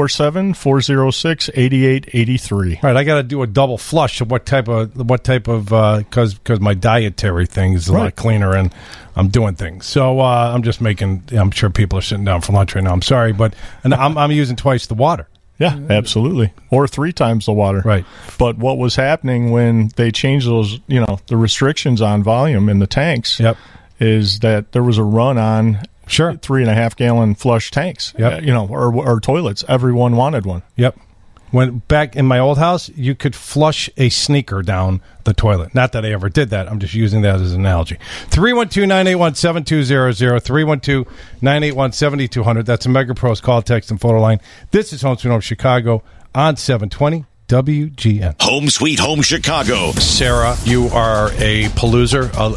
847-406-8883. All right, I got to do a double flush of what type of because my dietary thing is a lot cleaner and I'm doing things. So I'm sure people are sitting down for lunch right now. I'm sorry, but I'm using twice the water. Yeah, absolutely. Or 3 times the water. Right. But what was happening when they changed those, the restrictions on volume in the tanks is that there was a run on 3.5 gallon flush tanks, or toilets. Everyone wanted one. Yep. When back in my old house, you could flush a sneaker down the toilet. Not that I ever did that. I'm just using that as an analogy. 312-981-7200, 312-981-7200. That's a MegaPro's call, text, and photo line. This is Home Sweet Home Chicago on 720 WGN. Home Sweet Home Chicago. Sarah, you are a paloozer, a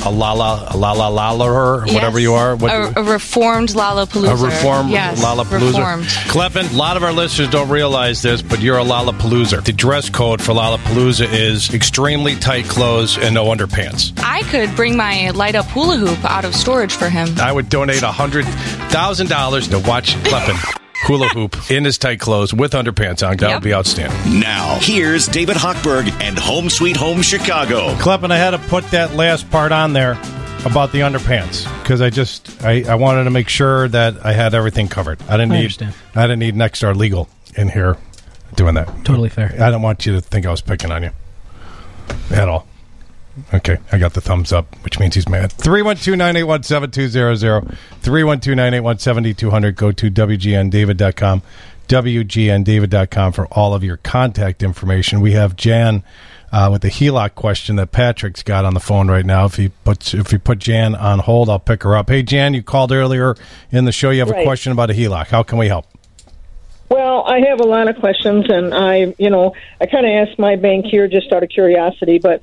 lala, whatever you are. A reformed Lollapalooza. A reformed Lollapalooza. Reformed. Kleppen, a lot of our listeners don't realize this, but you're a Lollapaloozer. The dress code for Lollapalooza is extremely tight clothes and no underpants. I could bring my light-up hula hoop out of storage for him. I would donate $100,000 to watch Kleppen hula hoop in his tight clothes with underpants on. That would be outstanding. Now, here's David Hochberg and Home Sweet Home Chicago. Kleppen, I had to put that last part on there about the underpants because I wanted to make sure that I had everything covered. I didn't need Next Star Legal in here doing that. Totally fair. I don't want you to think I was picking on you at all. Okay, I got the thumbs up, which means he's mad. 312-981-7200, 312-981-7200. Go to WGNDavid.com, WGNDavid.com for all of your contact information. We have Jan with the HELOC question that Patrick's got on the phone right now. If you put Jan on hold, I'll pick her up. Hey, Jan, you called earlier in the show. You have a question about a HELOC. How can we help? Well, I have a lot of questions, and I kind of asked my bank here just out of curiosity, but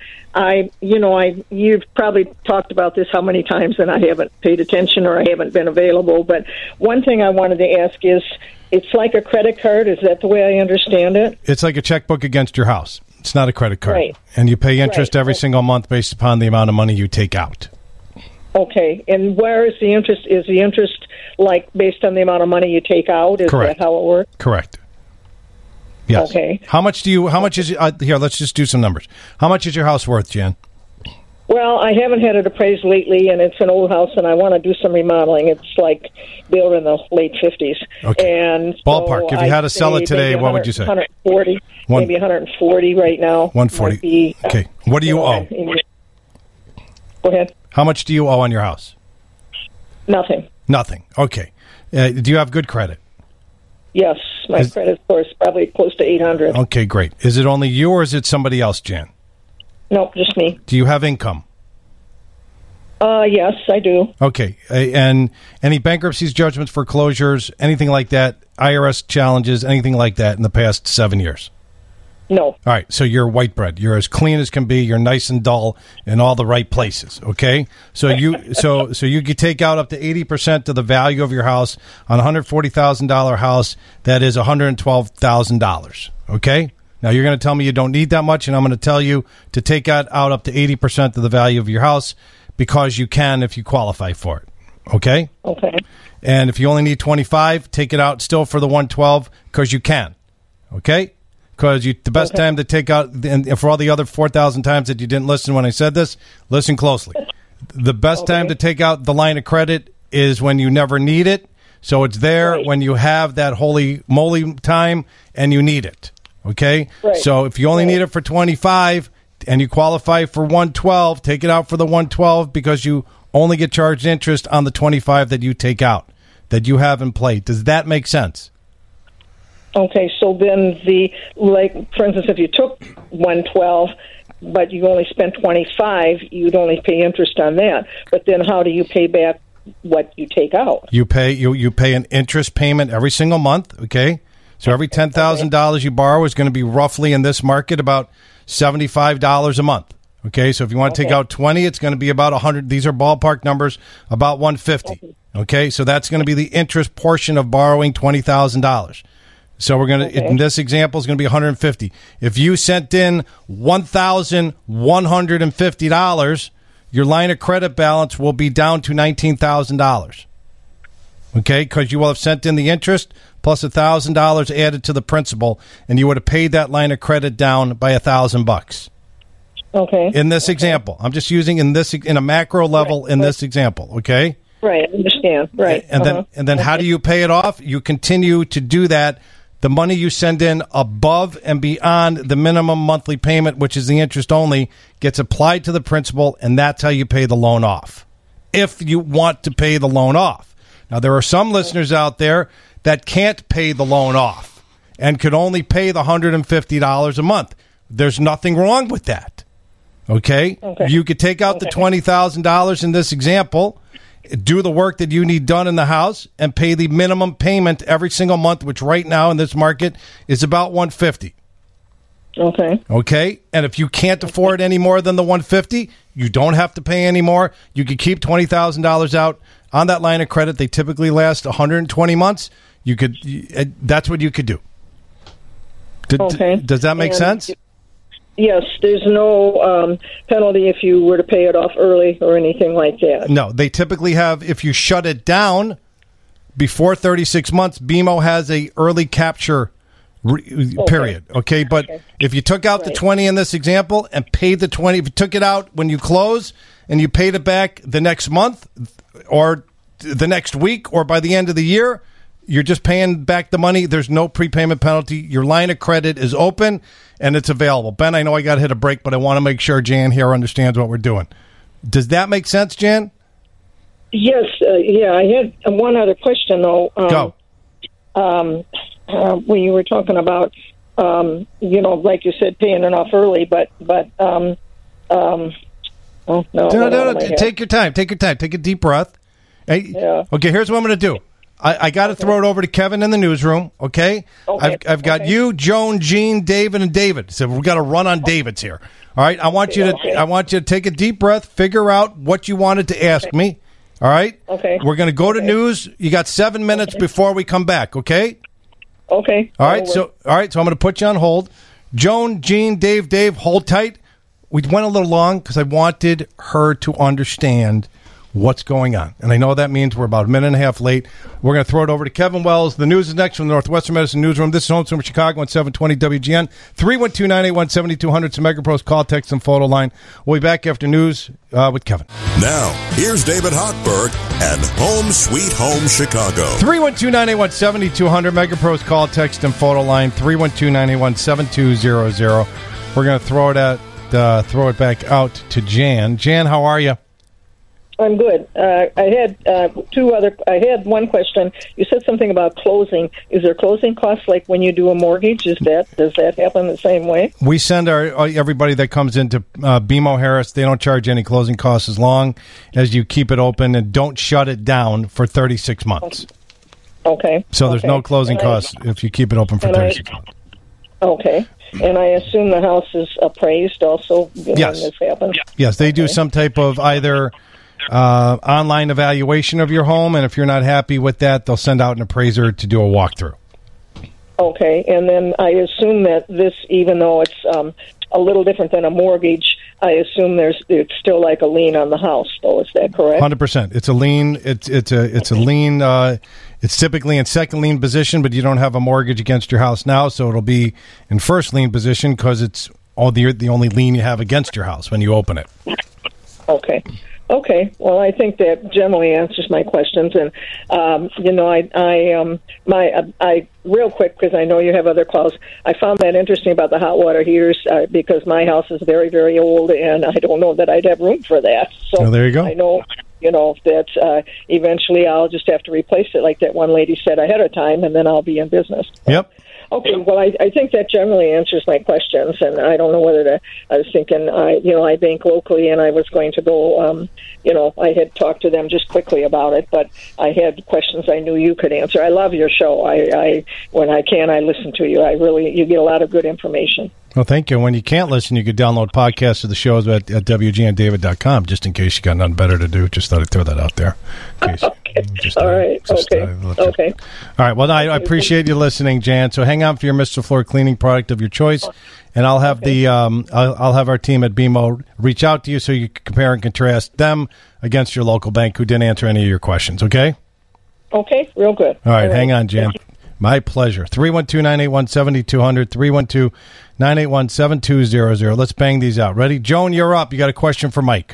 you've probably talked about this how many times, and I haven't paid attention or I haven't been available. But one thing I wanted to ask is, it's like a credit card. Is that the way I understand it? It's like a checkbook against your house. It's not a credit card, right? And you pay interest every single month based upon the amount of money you take out. Okay, and where is the interest? Is the interest like based on the amount of money you take out? Is Correct. that how it works? Correct. Yes. Okay. How much is here? Let's just do some numbers. How much is your house worth, Jan? Well, I haven't had it appraised lately, and it's an old house, and I want to do some remodeling. It's like built in the late 50s. Okay. And ballpark. So if you had to sell it today, what would you say? 140. Maybe 140 right now. 140. Okay. What do you owe? Go ahead. How much do you owe on your house? Nothing. Nothing. Okay. Do you have good credit? Yes, my credit score is probably close to 800. Okay, great. Is it only you or is it somebody else, Jan? Nope, just me. Do you have income? Yes, I do. Okay. And any bankruptcies, judgments, foreclosures, anything like that, IRS challenges, anything like that in the past 7 years? No. All right, so you're white bread. You're as clean as can be. You're nice and dull in all the right places. Okay, so you so you could take out up to 80% of the value of your house on a $140,000 house. That is $112,000. Okay, now you're going to tell me you don't need that much, and I'm going to tell you to take out up to 80% of the value of your house because you can if you qualify for it. Okay. Okay. And if you only need 25, take it out still for the 112 because you can. Okay. Because the best time to take out, and for all the other 4,000 times that you didn't listen when I said this, listen closely. The best time to take out the line of credit is when you never need it. So it's there when you have that holy moly time and you need it. Okay? Right. So if you only need it for 25 and you qualify for 112, take it out for the 112 because you only get charged interest on the 25 that you take out, that you have in play. Does that make sense? Okay, so then for instance, if you took 112, but you only spent 25, you'd only pay interest on that. But then how do you pay back what you take out? You pay an interest payment every single month, okay? So every $10,000 you borrow is going to be roughly in this market about $75 a month. Okay, so if you want to take out 20, it's going to be about 100. These are ballpark numbers, about 150. Okay, so that's going to be the interest portion of borrowing $20,000. So we're going to, in this example, is going to be $150. If you sent in $1,150, your line of credit balance will be down to $19,000. Okay, because you will have sent in the interest plus $1,000 added to the principal, and you would have paid that line of credit down by $1,000. Okay. In this example, I'm just using in a macro level in this example. Okay. Right. I understand. Right. And then how do you pay it off? You continue to do that. The money you send in above and beyond the minimum monthly payment, which is the interest only, gets applied to the principal, and that's how you pay the loan off, if you want to pay the loan off. Now, there are some listeners out there that can't pay the loan off and could only pay the $150 a month. There's nothing wrong with that, okay? You could take out the $20,000 in this example, do the work that you need done in the house, and pay the minimum payment every single month, which right now in this market is about $150. Okay. And if you can't afford any more than the $150, you don't have to pay any more. You could keep $20,000 out on that line of credit. They typically last 120 months. You could. That's what you could do. Does that make sense? Yes, there's no penalty if you were to pay it off early or anything like that. No, they typically have, if you shut it down before 36 months, BMO has a early capture period, okay? But if you took out the 20 in this example and paid the 20, if you took it out when you close and you paid it back the next month or the next week or by the end of the year, you're just paying back the money. There's no prepayment penalty. Your line of credit is open, and it's available. Ben, I know I got to hit a break, but I want to make sure Jan here understands what we're doing. Does that make sense, Jan? Yes. I had one other question, though. Go. When you were talking about, like you said, paying it off early, but no. Take your time. Take a deep breath. Hey, okay, here's what I'm going to do. I got to throw it over to Kevin in the newsroom, okay? I've got you, Joan, Gene, David, and David. So we've got to run on David's here. All right, I want you to take a deep breath, figure out what you wanted to ask me. All right? Okay. We're going to go to news. You got 7 minutes before we come back, okay? Okay. All right, so I'm going to put you on hold. Joan, Gene, Dave, hold tight. We went a little long because I wanted her to understand what's going on. And I know that means we're about a minute and a half late. We're going to throw it over to Kevin Wells. The news is next from the Northwestern Medicine Newsroom. This is Home from Chicago on 720 WGN. 312-981-7200. It's a MegaPros call, text, and photo line. We'll be back after news with Kevin. Now, here's David Hochberg and Home Sweet Home Chicago. 312-981-7200. MegaPros call, text, and photo line. 312-981-7200. We're going to throw it back out to Jan. Jan, how are you? I'm good. I had one question. You said something about closing. Is there closing costs like when you do a mortgage? Does that happen the same way? We send everybody that comes into BMO Harris. They don't charge any closing costs as long as you keep it open and don't shut it down for 36 months. Okay. So there's no closing costs if you keep it open for 36 months. Okay. And I assume the house is appraised also when this happens? Yes, they do some type of either online evaluation of your home, and if you're not happy with that, they'll send out an appraiser to do a walkthrough. Okay, and then I assume that this, even though it's a little different than a mortgage, I assume it's still like a lien on the house, though. Is that correct? 100%. It's a lien. It's a lien. It's typically in second lien position, but you don't have a mortgage against your house now, so it'll be in first lien position because it's the only lien you have against your house when you open it. Okay. Okay. Well, I think that generally answers my questions, and I real quick, because I know you have other calls. I found that interesting about the hot water heaters because my house is very, very old, and I don't know that I'd have room for that. So there you go. I know, that eventually I'll just have to replace it, like that one lady said ahead of time, and then I'll be in business. Yep. Okay, well, I think that generally answers my questions, and I don't know whether to. I was thinking, I bank locally, and I was going to go. I had talked to them just quickly about it, but I had questions I knew you could answer. I love your show. I when I can, I listen to you. You get a lot of good information. Well, thank you. When you can't listen, you could download podcasts of the shows at WGNDavid.com, just in case you got nothing better to do. Just thought I'd throw that out there. Okay. All right. Okay. All right. Well, I appreciate you listening, Jan. So hang on for your Mr. Floor cleaning product of your choice, and I'll have I'll have our team at BMO reach out to you so you can compare and contrast them against your local bank who didn't answer any of your questions. Okay. Okay. Real good. All right. Hang on, Jan. My pleasure. 312-981-7200, 312-981-7200. Let's bang these out. Ready? Joan, you're up. You got a question for Mike.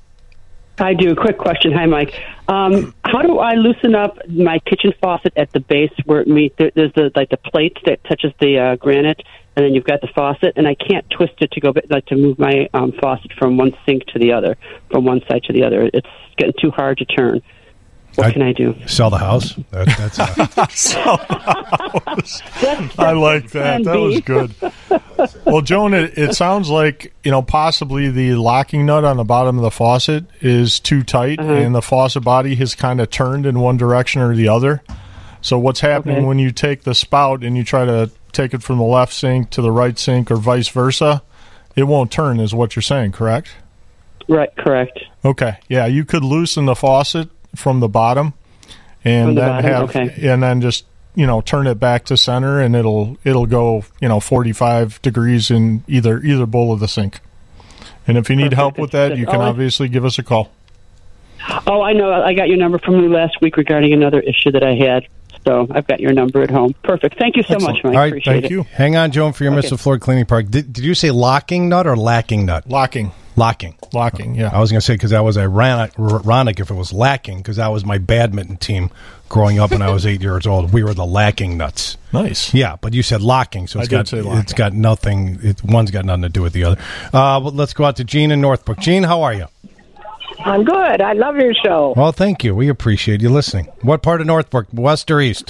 I do. Quick question. Hi, Mike. How do I loosen up my kitchen faucet at the base where it meets? There's the plate that touches the granite, and then you've got the faucet, and I can't twist it to go to move my faucet from one sink to the other, from one side to the other. It's getting too hard to turn. What can I do? Sell the house. That's Sell the house. I like that. That was good. Well, Joan, it sounds like possibly the locking nut on the bottom of the faucet is too tight, and the faucet body has kind of turned in one direction or the other. So what's happening when you take the spout and you try to take it from the left sink to the right sink or vice versa, it won't turn, is what you're saying, correct? Right. Correct. Okay. Yeah, you could loosen the faucet from the bottom, and then just turn it back to center, and it'll go 45 degrees in either bowl of the sink. And if you need help with that, you can obviously give us a call. Oh, I know. I got your number from you last week regarding another issue that I had. So I've got your number at home. Perfect. Thank you so much, Mike. All right, appreciate thank you. Hang on, Joan, for your Mr. Floor cleaning part. Did you say locking nut or lacking nut? Locking, yeah. I was going to say, because that was ironic if it was lacking, because that was my badminton team growing up when I was 8 years old. We were the lacking nuts. Nice. Yeah, but you said locking, so it's got nothing. One's got nothing to do with the other. Well, let's go out to Gene in Northbrook. Gene, how are you? I'm good. I love your show. Well, thank you. We appreciate you listening. What part of Northbrook, west or east?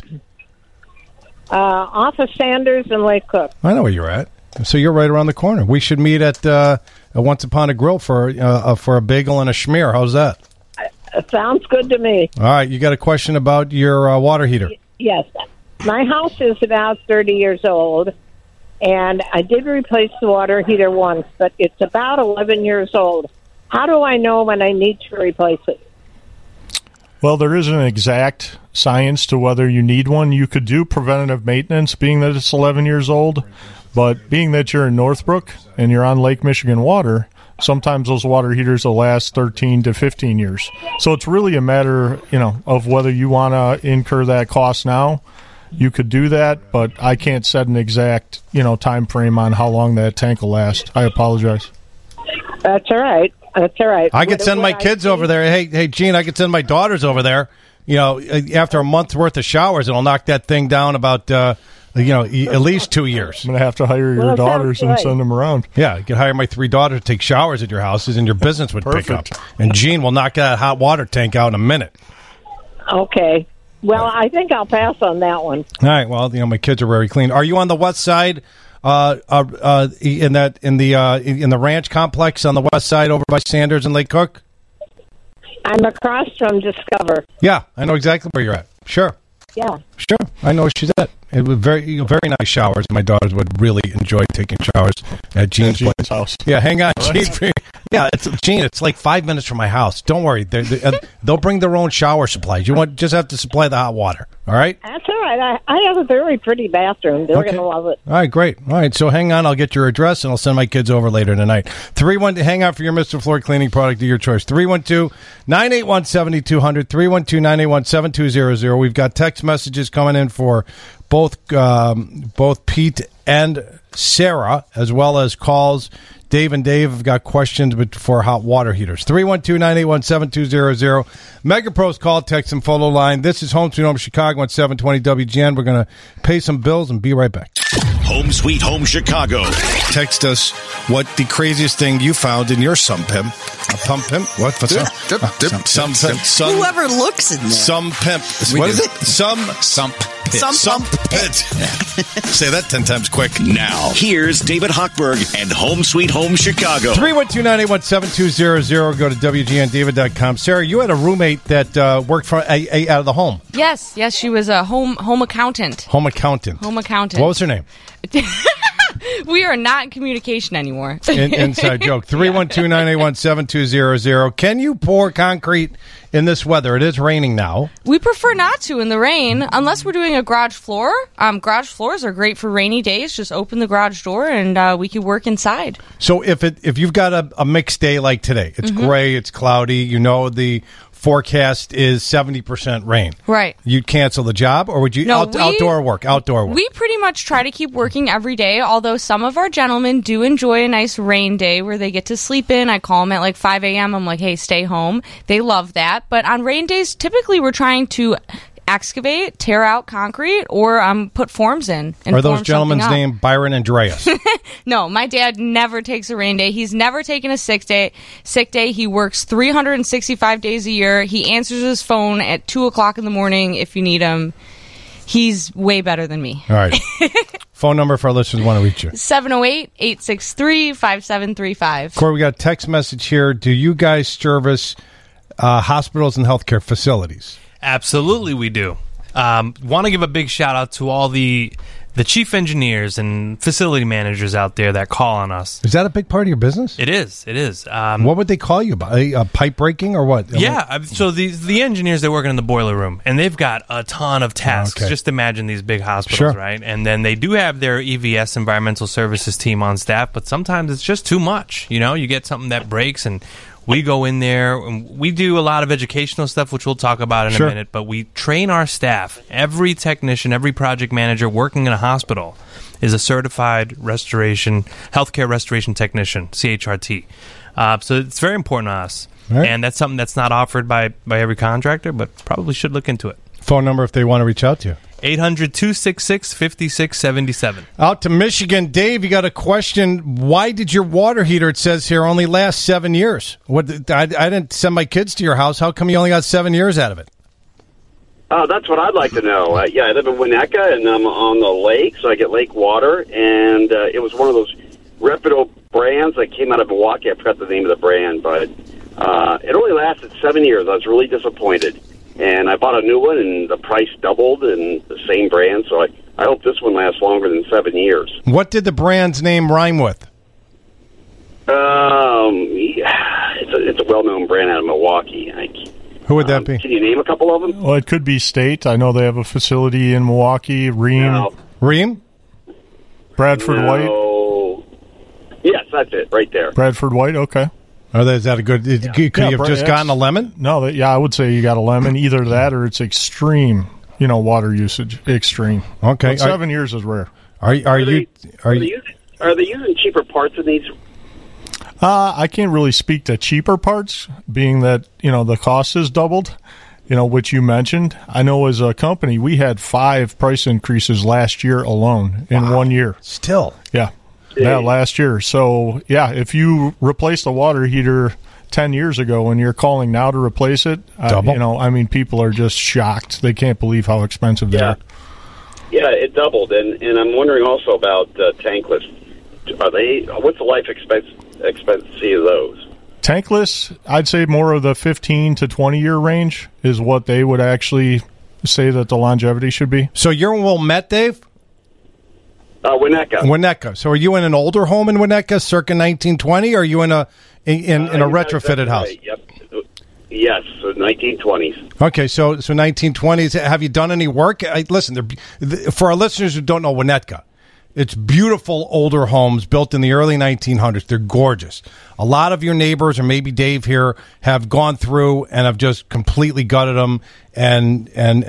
Off of Sanders and Lake Cook. I know where you're at. So you're right around the corner. We should meet at Once Upon a Grill for a bagel and a schmear. How's that? Sounds good to me. All right. You got a question about your water heater? Yes. My house is about 30 years old, and I did replace the water heater once, but it's about 11 years old. How do I know when I need to replace it? Well, there isn't an exact science to whether you need one. You could do preventative maintenance, being that it's 11 years old, but being that you're in Northbrook and you're on Lake Michigan water, sometimes those water heaters will last 13 to 15 years. So it's really a matter, of whether you want to incur that cost now. You could do that, but I can't set an exact, time frame on how long that tank will last. I apologize. That's all right. That's all right. I could send my kids over there. Hey, Gene, I could send my daughters over there. After a month's worth of showers, it'll knock that thing down about at least 2 years. I'm going to have to hire your daughters and send them around. Yeah, you can hire my 3 daughters to take showers at your houses, and your business would pick up. And Gene will knock that hot water tank out in a minute. Okay. Well, I think I'll pass on that one. All right. Well, my kids are very clean. Are you on the west side? In the ranch complex on the west side over by Sanders and Lake Cook? I'm across from Discover. Yeah, I know exactly where you're at. Sure. Yeah. Sure. I know where she's at. It was very nice showers. My daughters would really enjoy taking showers at Gene's place. House. Yeah, hang on, Gene. Yeah, Gene. It's like 5 minutes from my house. Don't worry. They'll bring their own shower supplies. You just have to supply the hot water. All right. That's all right. I have a very pretty bathroom. They're going to love it. All right, great. All right, so hang on. I'll get your address, and I'll send my kids over later tonight. 312, hang out for your Mr. Floor cleaning product of your choice. 312-981-7200, 312-981-7200. We've got text messages coming in for both Pete and Sarah, as well as calls. Dave and Dave have got questions for hot water heaters. 312-981-7200. MegaPro's call, text, and photo line. This is Home Sweet Home Chicago on 720 WGN. We're going to pay some bills and be right back. Home Sweet Home Chicago. Text us what the craziest thing you found in your sump pimp. A pump pimp? What? Some pimp. Whoever looks in there. Some pimp. What is it? Sump pit. Sump pit. Say that 10 times quick. Now, here's David Hochberg and Home Sweet Home Chicago. 312-981-7200. Go to WGNDavid.com. Sarah, you had a roommate that worked for out of the home. Yes, she was a home accountant. Home accountant. What was her name? We are not in communication anymore. Inside joke. 312-981-7200. Can you pour concrete in this weather? It is raining now. We prefer not to in the rain, unless we're doing a garage floor. Garage floors are great for rainy days. Just open the garage door and we can work inside. So if you've got a mixed day like today, it's gray, it's cloudy, the forecast is 70% rain. Right. You'd cancel the job, or would you outdoor work? We pretty much try to keep working every day, although some of our gentlemen do enjoy a nice rain day where they get to sleep in. I call them at like 5 a.m. I'm like, hey, stay home. They love that. But on rain days, typically we're trying to excavate, tear out concrete, or put forms in. Are those gentlemen's named Byron and Andreas? No, my dad never takes a rain day. He's never taken a sick day. He works 365 days a year. He answers his phone at 2 o'clock in the morning if you need him. He's way better than me. All right. Phone number for our listeners who want to reach you. 708-863-5735. Corey, we got a text message here. Do you guys service hospitals and healthcare facilities? Absolutely, we do. Want to give a big shout out to all the chief engineers and facility managers out there that call on us. Is that a big part of your business? It is. What would they call you about? Pipe breaking or what? Yeah. So the engineers, they're working in the boiler room, and they've got a ton of tasks. Okay. Just imagine these big hospitals, right? And then they do have their EVS, Environmental Services team on staff, but sometimes it's just too much. You get something that breaks, and we go in there, and we do a lot of educational stuff, which we'll talk about in a minute, but we train our staff. Every technician, every project manager working in a hospital is a certified healthcare restoration technician, CHRT. So it's very important to us. Right. And that's something that's not offered by every contractor, but probably should look into it. Phone number if they want to reach out to you. 800-266-5677. Out to Michigan. Dave, you got a question. Why did your water heater, it says here, only last 7 years? I didn't send my kids to your house. How come you only got 7 years out of it? That's what I'd like to know. I live in Winnetka, and I'm on the lake, so I get lake water, and it was one of those reputable brands that came out of Milwaukee. I forgot the name of the brand, but it only lasted 7 years. I was really disappointed. And I bought a new one, and the price doubled, and the same brand. So I hope this one lasts longer than 7 years. What did the brand's name rhyme with? It's a well-known brand out of Milwaukee. Who would that be? Can you name a couple of them? Well, it could be State. I know they have a facility in Milwaukee. Rheem. No. Rheem? Bradford White? Yes, that's it, right there. Bradford White, okay. Is that a good... Could you have just gotten a lemon? No, I would say you got a lemon. Either that or it's extreme, water usage. Extreme. Okay. But 7 years is rare. Are they using cheaper parts in these? I can't really speak to cheaper parts, being that, the cost has doubled. which you mentioned, I know as a company, we had 5 price increases last year alone in 1 year. Still. Yeah. Yeah, last year. So, yeah, if you replaced a water heater 10 years ago and you're calling now to replace it, people are just shocked. They can't believe how expensive they are. Yeah, it doubled. And I'm wondering also about tankless. What's the life expectancy of those? Tankless, I'd say more of the 15 to 20-year range is what they would actually say that the longevity should be. So you're in Wilmette, Dave? Winnetka. Winnetka. So are you in an older home in Winnetka, circa 1920, or are you in a retrofitted house? Right. Yep. Yes, so 1920s. Okay, so 1920s. Have you done any work? Listen, for our listeners who don't know Winnetka, it's beautiful older homes built in the early 1900s. They're gorgeous. A lot of your neighbors, or maybe Dave here, have gone through and have just completely gutted them and have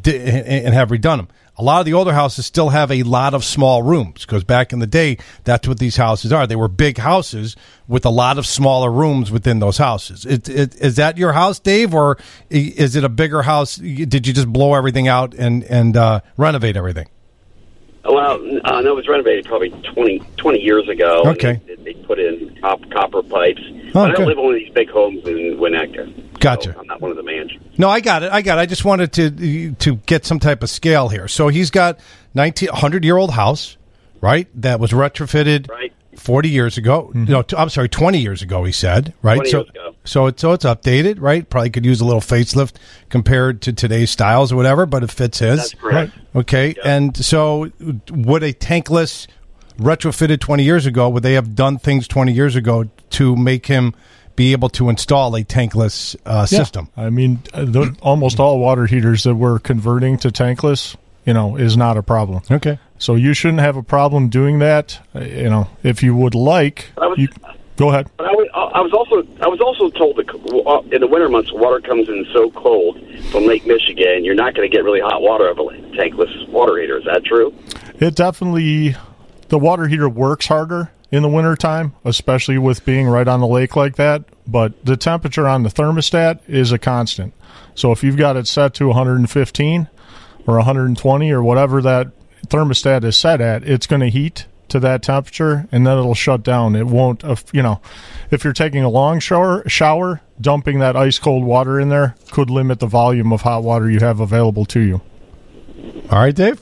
redone them. A lot of the older houses still have a lot of small rooms because back in the day, that's what these houses are. They were big houses with a lot of smaller rooms within those houses. Is that your house, Dave, or is it a bigger house? Did you just blow everything out and renovate everything? Well, no, it was renovated probably 20 years ago. Okay. They put in copper pipes. But I don't live in one of these big homes in Winnetka. Gotcha. So I'm not one of the mansions. No, I got it. I just wanted to get some type of scale here. So he's got 100-year-old house, right, that was retrofitted 40 years ago. Mm-hmm. No, I'm sorry, 20 years ago, he said, right? 20 years ago. So it's updated, right? Probably could use a little facelift compared to today's styles or whatever, but it fits his. That's correct. Right. Okay, yep. And so would a tankless retrofitted 20 years ago, would they have done things 20 years ago to make him be able to install a tankless system? I mean, almost all water heaters that we're converting to tankless, is not a problem. Okay. So you shouldn't have a problem doing that. If you would like, go ahead. But I was also told that in the winter months, water comes in so cold from Lake Michigan, you're not going to get really hot water out of a tankless water heater. Is that true? It definitely, the water heater works harder in the wintertime, especially with being right on the lake like that. But the temperature on the thermostat is a constant. So if you've got it set to 115 or 120 or whatever that thermostat is set at, it's going to heat to that temperature, and then it'll shut down. It won't, if you're taking a long shower, dumping that ice cold water in there could limit the volume of hot water you have available to you. All right, Dave?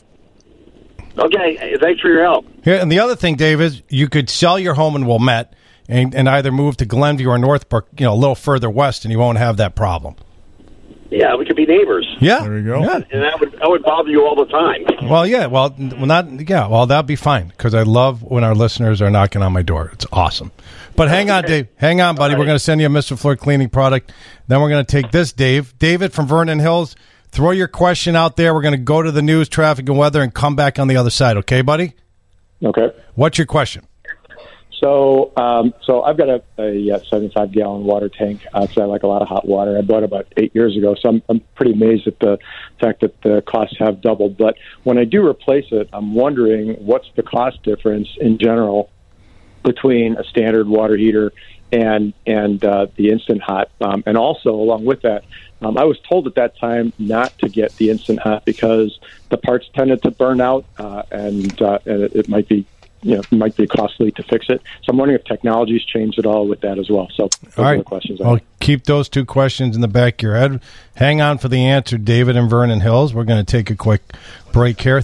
Okay, thanks for your help. Yeah, and the other thing, Dave, is you could sell your home in Wilmette and either move to Glenview or Northbrook, a little further west, and you won't have that problem. Yeah, we could be neighbors. Yeah, there you go. Yeah. And that would bother you all the time. Well, yeah, that'd be fine because I love when our listeners are knocking on my door. It's awesome. But hang on, Dave. Hang on, buddy. Right. We're going to send you a Mr. Flirt cleaning product. Then we're going to take this, Dave. David from Vernon Hills. Throw your question out there. We're going to go to the news, traffic, and weather, and come back on the other side. Okay, buddy? Okay. What's your question? So I've got a 75-gallon water tank because I like a lot of hot water. I bought it about 8 years ago, so I'm pretty amazed at the fact that the costs have doubled. But when I do replace it, I'm wondering what's the cost difference in general between a standard water heater and the Instant Hot. And also, along with that, I was told at that time not to get the Instant Hot because the parts tended to burn out, and it might be costly to fix it. So I'm wondering if technology's changed at all with that as well. So those all right. are the questions. I'll keep those two questions in the back of your head. Hang on for the answer, David in Vernon Hills. We're going to take a quick break here.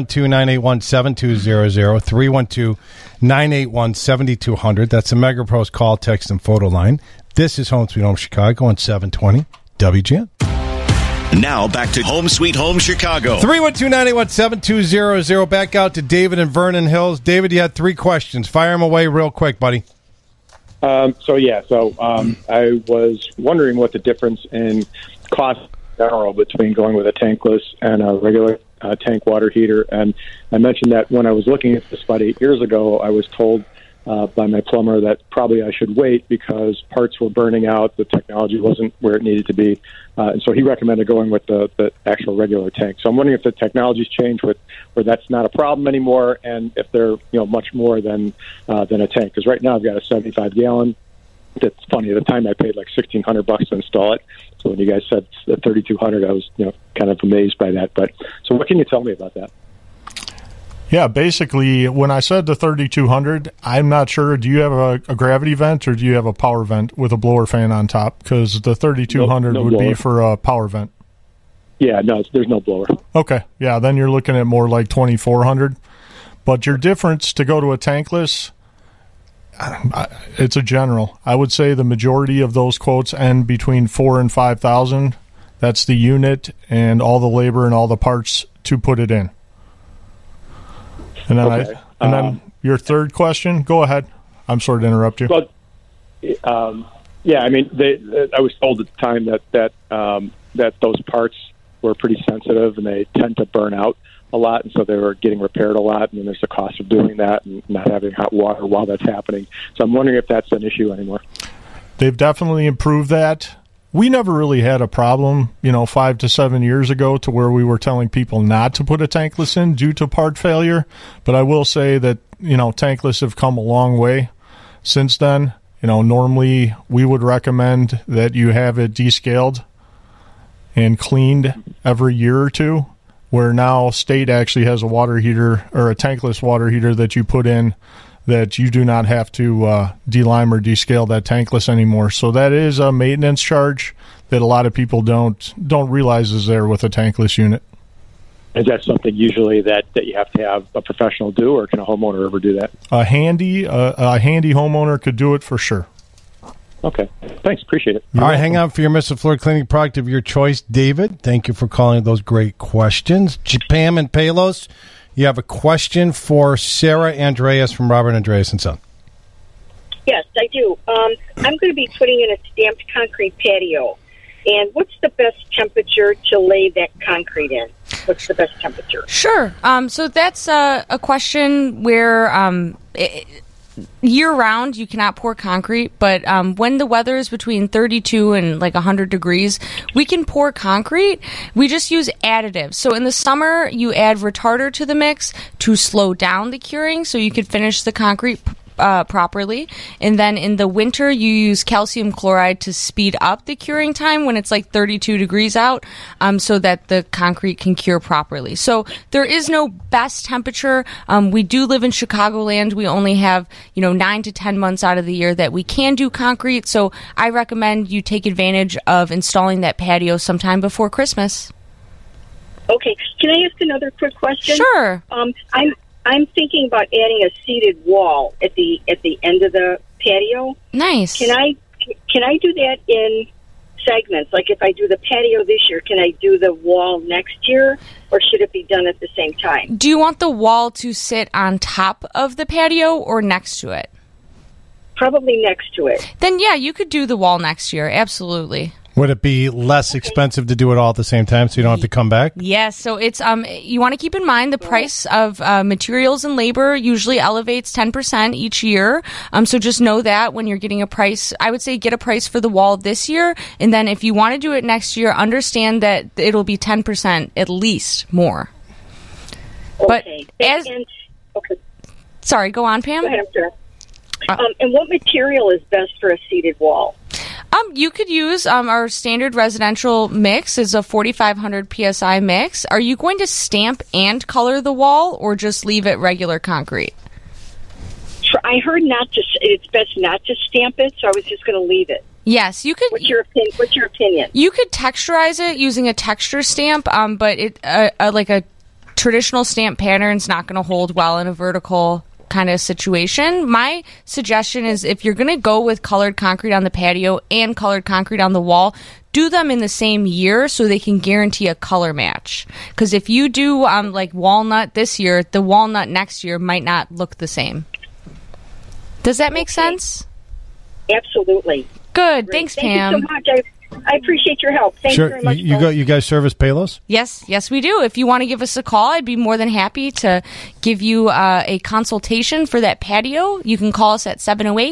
312-981-7200. 312-981-7200. That's the MegaPros call, text, and photo line. This is Home Sweet Home Chicago on 720 WGN. Now back to Home Sweet Home Chicago. 312-981-7200. Back out to David in Vernon Hills. David, you had 3 questions. Fire them away real quick, buddy. I was wondering what the difference in cost in general between going with a tankless and a regular tank water heater. And I mentioned that when I was looking at this about 8 years ago, I was told by my plumber that probably I should wait because parts were burning out, the technology wasn't where it needed to be, and so he recommended going with the actual regular tank. So I'm wondering if the technology's changed where that's not a problem anymore, and if they're much more than a tank. Because right now I've got a 75-gallon it's funny. At the time, I paid like $1,600 to install it. So when you guys said $3,200, I was kind of amazed by that. But so what can you tell me about that? Yeah, basically, when I said the 3,200, I'm not sure. Do you have a gravity vent or do you have a power vent with a blower fan on top? Because the 3,200 would be for a power vent. Yeah, no, there's no blower. Okay, yeah, then you're looking at more like 2,400. But your difference to go to a tankless, it's a general. I would say the majority of those quotes end between $4,000 and $5,000. That's the unit and all the labor and all the parts to put it in. And then, then your third question. Go ahead. I'm sorry to interrupt you. Well, yeah, I mean, I was told at the time that those parts were pretty sensitive and they tend to burn out a lot, and so they were getting repaired a lot. And then there's the cost of doing that and not having hot water while that's happening. So I'm wondering if that's an issue anymore. They've definitely improved that. We never really had a problem, 5 to 7 years ago to where we were telling people not to put a tankless in due to part failure. But I will say that, tankless have come a long way since then. Normally we would recommend that you have it descaled and cleaned every year or two, where now State actually has a water heater or a tankless water heater that you put in that you do not have to de-lime or descale that tankless anymore. So that is a maintenance charge that a lot of people don't realize is there with a tankless unit. Is that something usually that you have to have a professional do, or can a homeowner ever do that? A handy homeowner could do it for sure. Okay. Thanks. Appreciate it. All right, hang on for your Mr. Floor cleaning product of your choice, David. Thank you for calling those great questions. Pam and Palos, you have a question for Sarah Andreas from Robert Andreas & Son. Yes, I do. I'm going to be putting in a stamped concrete patio. And what's the best temperature to lay that concrete in? What's the best temperature? Sure. So that's a question where year-round you cannot pour concrete, but when the weather is between 32 and like 100 degrees, we can pour concrete. We just use additives. So in the summer, you add retarder to the mix to slow down the curing so you could finish the concrete properly. And then in the winter, you use calcium chloride to speed up the curing time when it's like 32 degrees out, so that the concrete can cure properly. So there is no best temperature. We do live in Chicagoland. We only have, 9 to 10 months out of the year that we can do concrete. So I recommend you take advantage of installing that patio sometime before Christmas. Okay. Can I ask another quick question? Sure. I'm thinking about adding a seated wall at the end of the patio. Nice. Can I do that in segments? Like if I do the patio this year, can I do the wall next year, or should it be done at the same time? Do you want the wall to sit on top of the patio or next to it? Probably next to it. Then yeah, you could do the wall next year. Absolutely. Would it be less expensive to do it all at the same time so you don't have to come back? Yes. So it's you want to keep in mind the price of materials and labor usually elevates 10% each year. So just know that when you're getting a price, I would say get a price for the wall this year, and then if you want to do it next year, understand that it'll be 10% at least more. Okay. But sorry, go on, Pam. Go ahead, sir. And what material is best for a seated wall? You could use our standard residential mix is a 4,500 PSI mix. Are you going to stamp and color the wall, or just leave it regular concrete? I heard it's best not to stamp it, so I was just going to leave it. Yes, you could. What's your opinion? You could texturize it using a texture stamp, but like a traditional stamp pattern is not going to hold well in a vertical kind of situation. My suggestion is if you're going to go with colored concrete on the patio and colored concrete on the wall, do them in the same year so they can guarantee a color match. Because if you do like walnut this year, the walnut next year might not look the same. Does that make sense? Absolutely. Good. Great. Thanks, Pam. Thank you so much. I appreciate your help. Thanks very much. You guys service Palos? Yes, we do. If you want to give us a call, I'd be more than happy to give you a consultation for that patio. You can call us at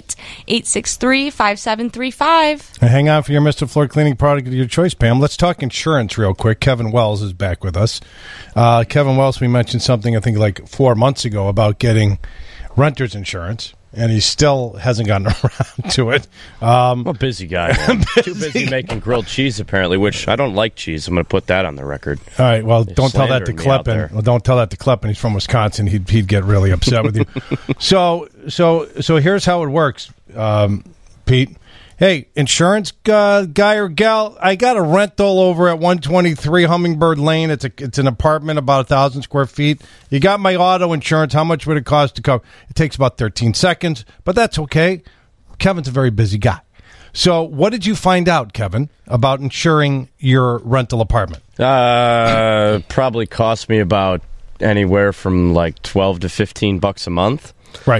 708-863-5735. Hang on for your Mr. Floor cleaning product of your choice, Pam. Let's talk insurance real quick. Kevin Wells is back with us. Kevin Wells, we mentioned something I think like 4 months ago about getting renter's insurance. and he still hasn't gotten around to it. I'm a busy guy. Man. Too busy making grilled cheese, apparently, which I don't like cheese. I'm going to put that on the record. All right, well, They're don't tell that to slandering me out Kleppen. there. Well, don't tell that to Kleppen. He's from Wisconsin. He'd get really upset with you. So here's how it works, Pete. Hey, insurance guy or gal, I got a rental over at 123 Hummingbird Lane. It's an apartment about 1,000 square feet. You got my auto insurance. How much would it cost to cover? It takes about 13 seconds, but that's okay. Kevin's a very busy guy. So what did you find out, Kevin, about insuring your rental apartment? Probably cost me about anywhere from like $12 to $15 a month. Right.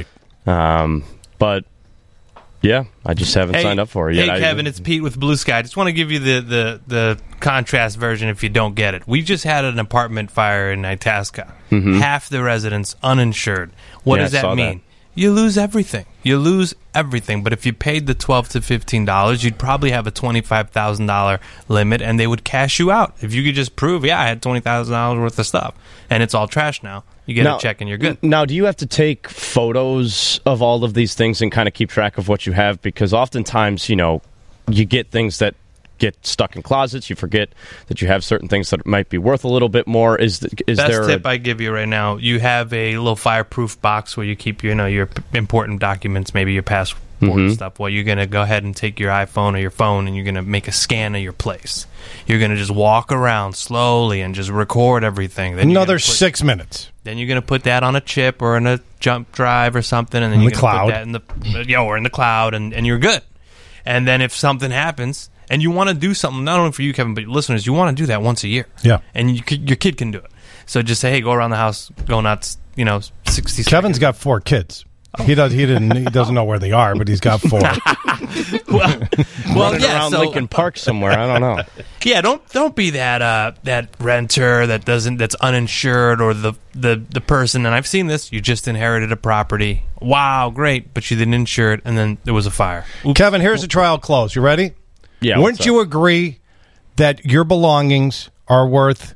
But yeah, I just haven't signed up for it yet. Hey, Kevin, it's Pete with Blue Sky. I just want to give you the contrast version if you don't get it. We just had an apartment fire in Itasca. Mm-hmm. Half the residents uninsured. What does that mean? You lose everything. You lose everything. But if you paid the $12 to $15, you'd probably have a $25,000 limit, and they would cash you out. If you could just prove, I had $20,000 worth of stuff, and it's all trash now. You get a check and you're good. Now, do you have to take photos of all of these things and kind of keep track of what you have? Because oftentimes, you get things that get stuck in closets. You forget that you have certain things that might be worth a little bit more. Is there tip I give you right now? You have a little fireproof box where you keep your important documents, maybe your passport and stuff. Well, you're going to go ahead and take your iPhone or your phone and you're going to make a scan of your place. You're going to just walk around slowly and just record everything. Then another 6 minutes. Then you're going to put that on a chip or in a jump drive or something, and then you're going to put that in or in the cloud, and you're good. And then if something happens, and you want to do something, not only for you, Kevin, but your listeners, you want to do that once a year. Yeah. And your kid can do it. So just say, hey, go around the house, go nuts, 60 Kevin's seconds. got 4 kids. He doesn't know where they are, but he's got 4. Running around Lincoln Park somewhere. I don't know. Yeah, don't be that renter that's uninsured, or the person. And I've seen this. You just inherited a property. Wow, great, but you didn't insure it, and then there was a fire. Oops. Kevin, here's the trial close. You ready? Yeah. Wouldn't you agree that your belongings are worth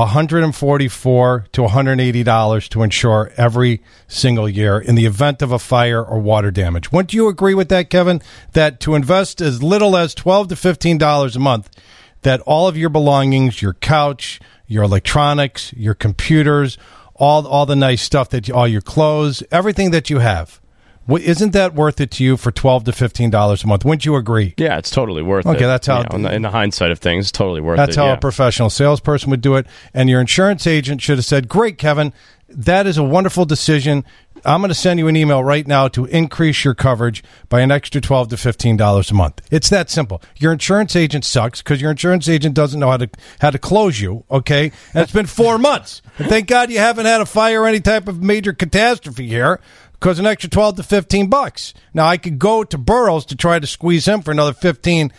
$144 to $180 to insure every single year in the event of a fire or water damage? Wouldn't you agree with that, Kevin? That to invest as little as $12 to $15 a month, that all of your belongings, your couch, your electronics, your computers, all the nice stuff, all your clothes, everything that you have, isn't that worth it to you for $12 to $15 a month? Wouldn't you agree? Yeah, it's totally worth it. Okay, that's how. In the hindsight of things, it's totally worth it. That's how a professional salesperson would do it. And your insurance agent should have said, great, Kevin, that is a wonderful decision. I'm going to send you an email right now to increase your coverage by an extra $12 to $15 a month. It's that simple. Your insurance agent sucks because your insurance agent doesn't know how to close you, okay? And it's been 4 months. And thank God you haven't had a fire or any type of major catastrophe here. Because an extra $12 to $15. Now I could go to Burroughs to try to squeeze him for another $15,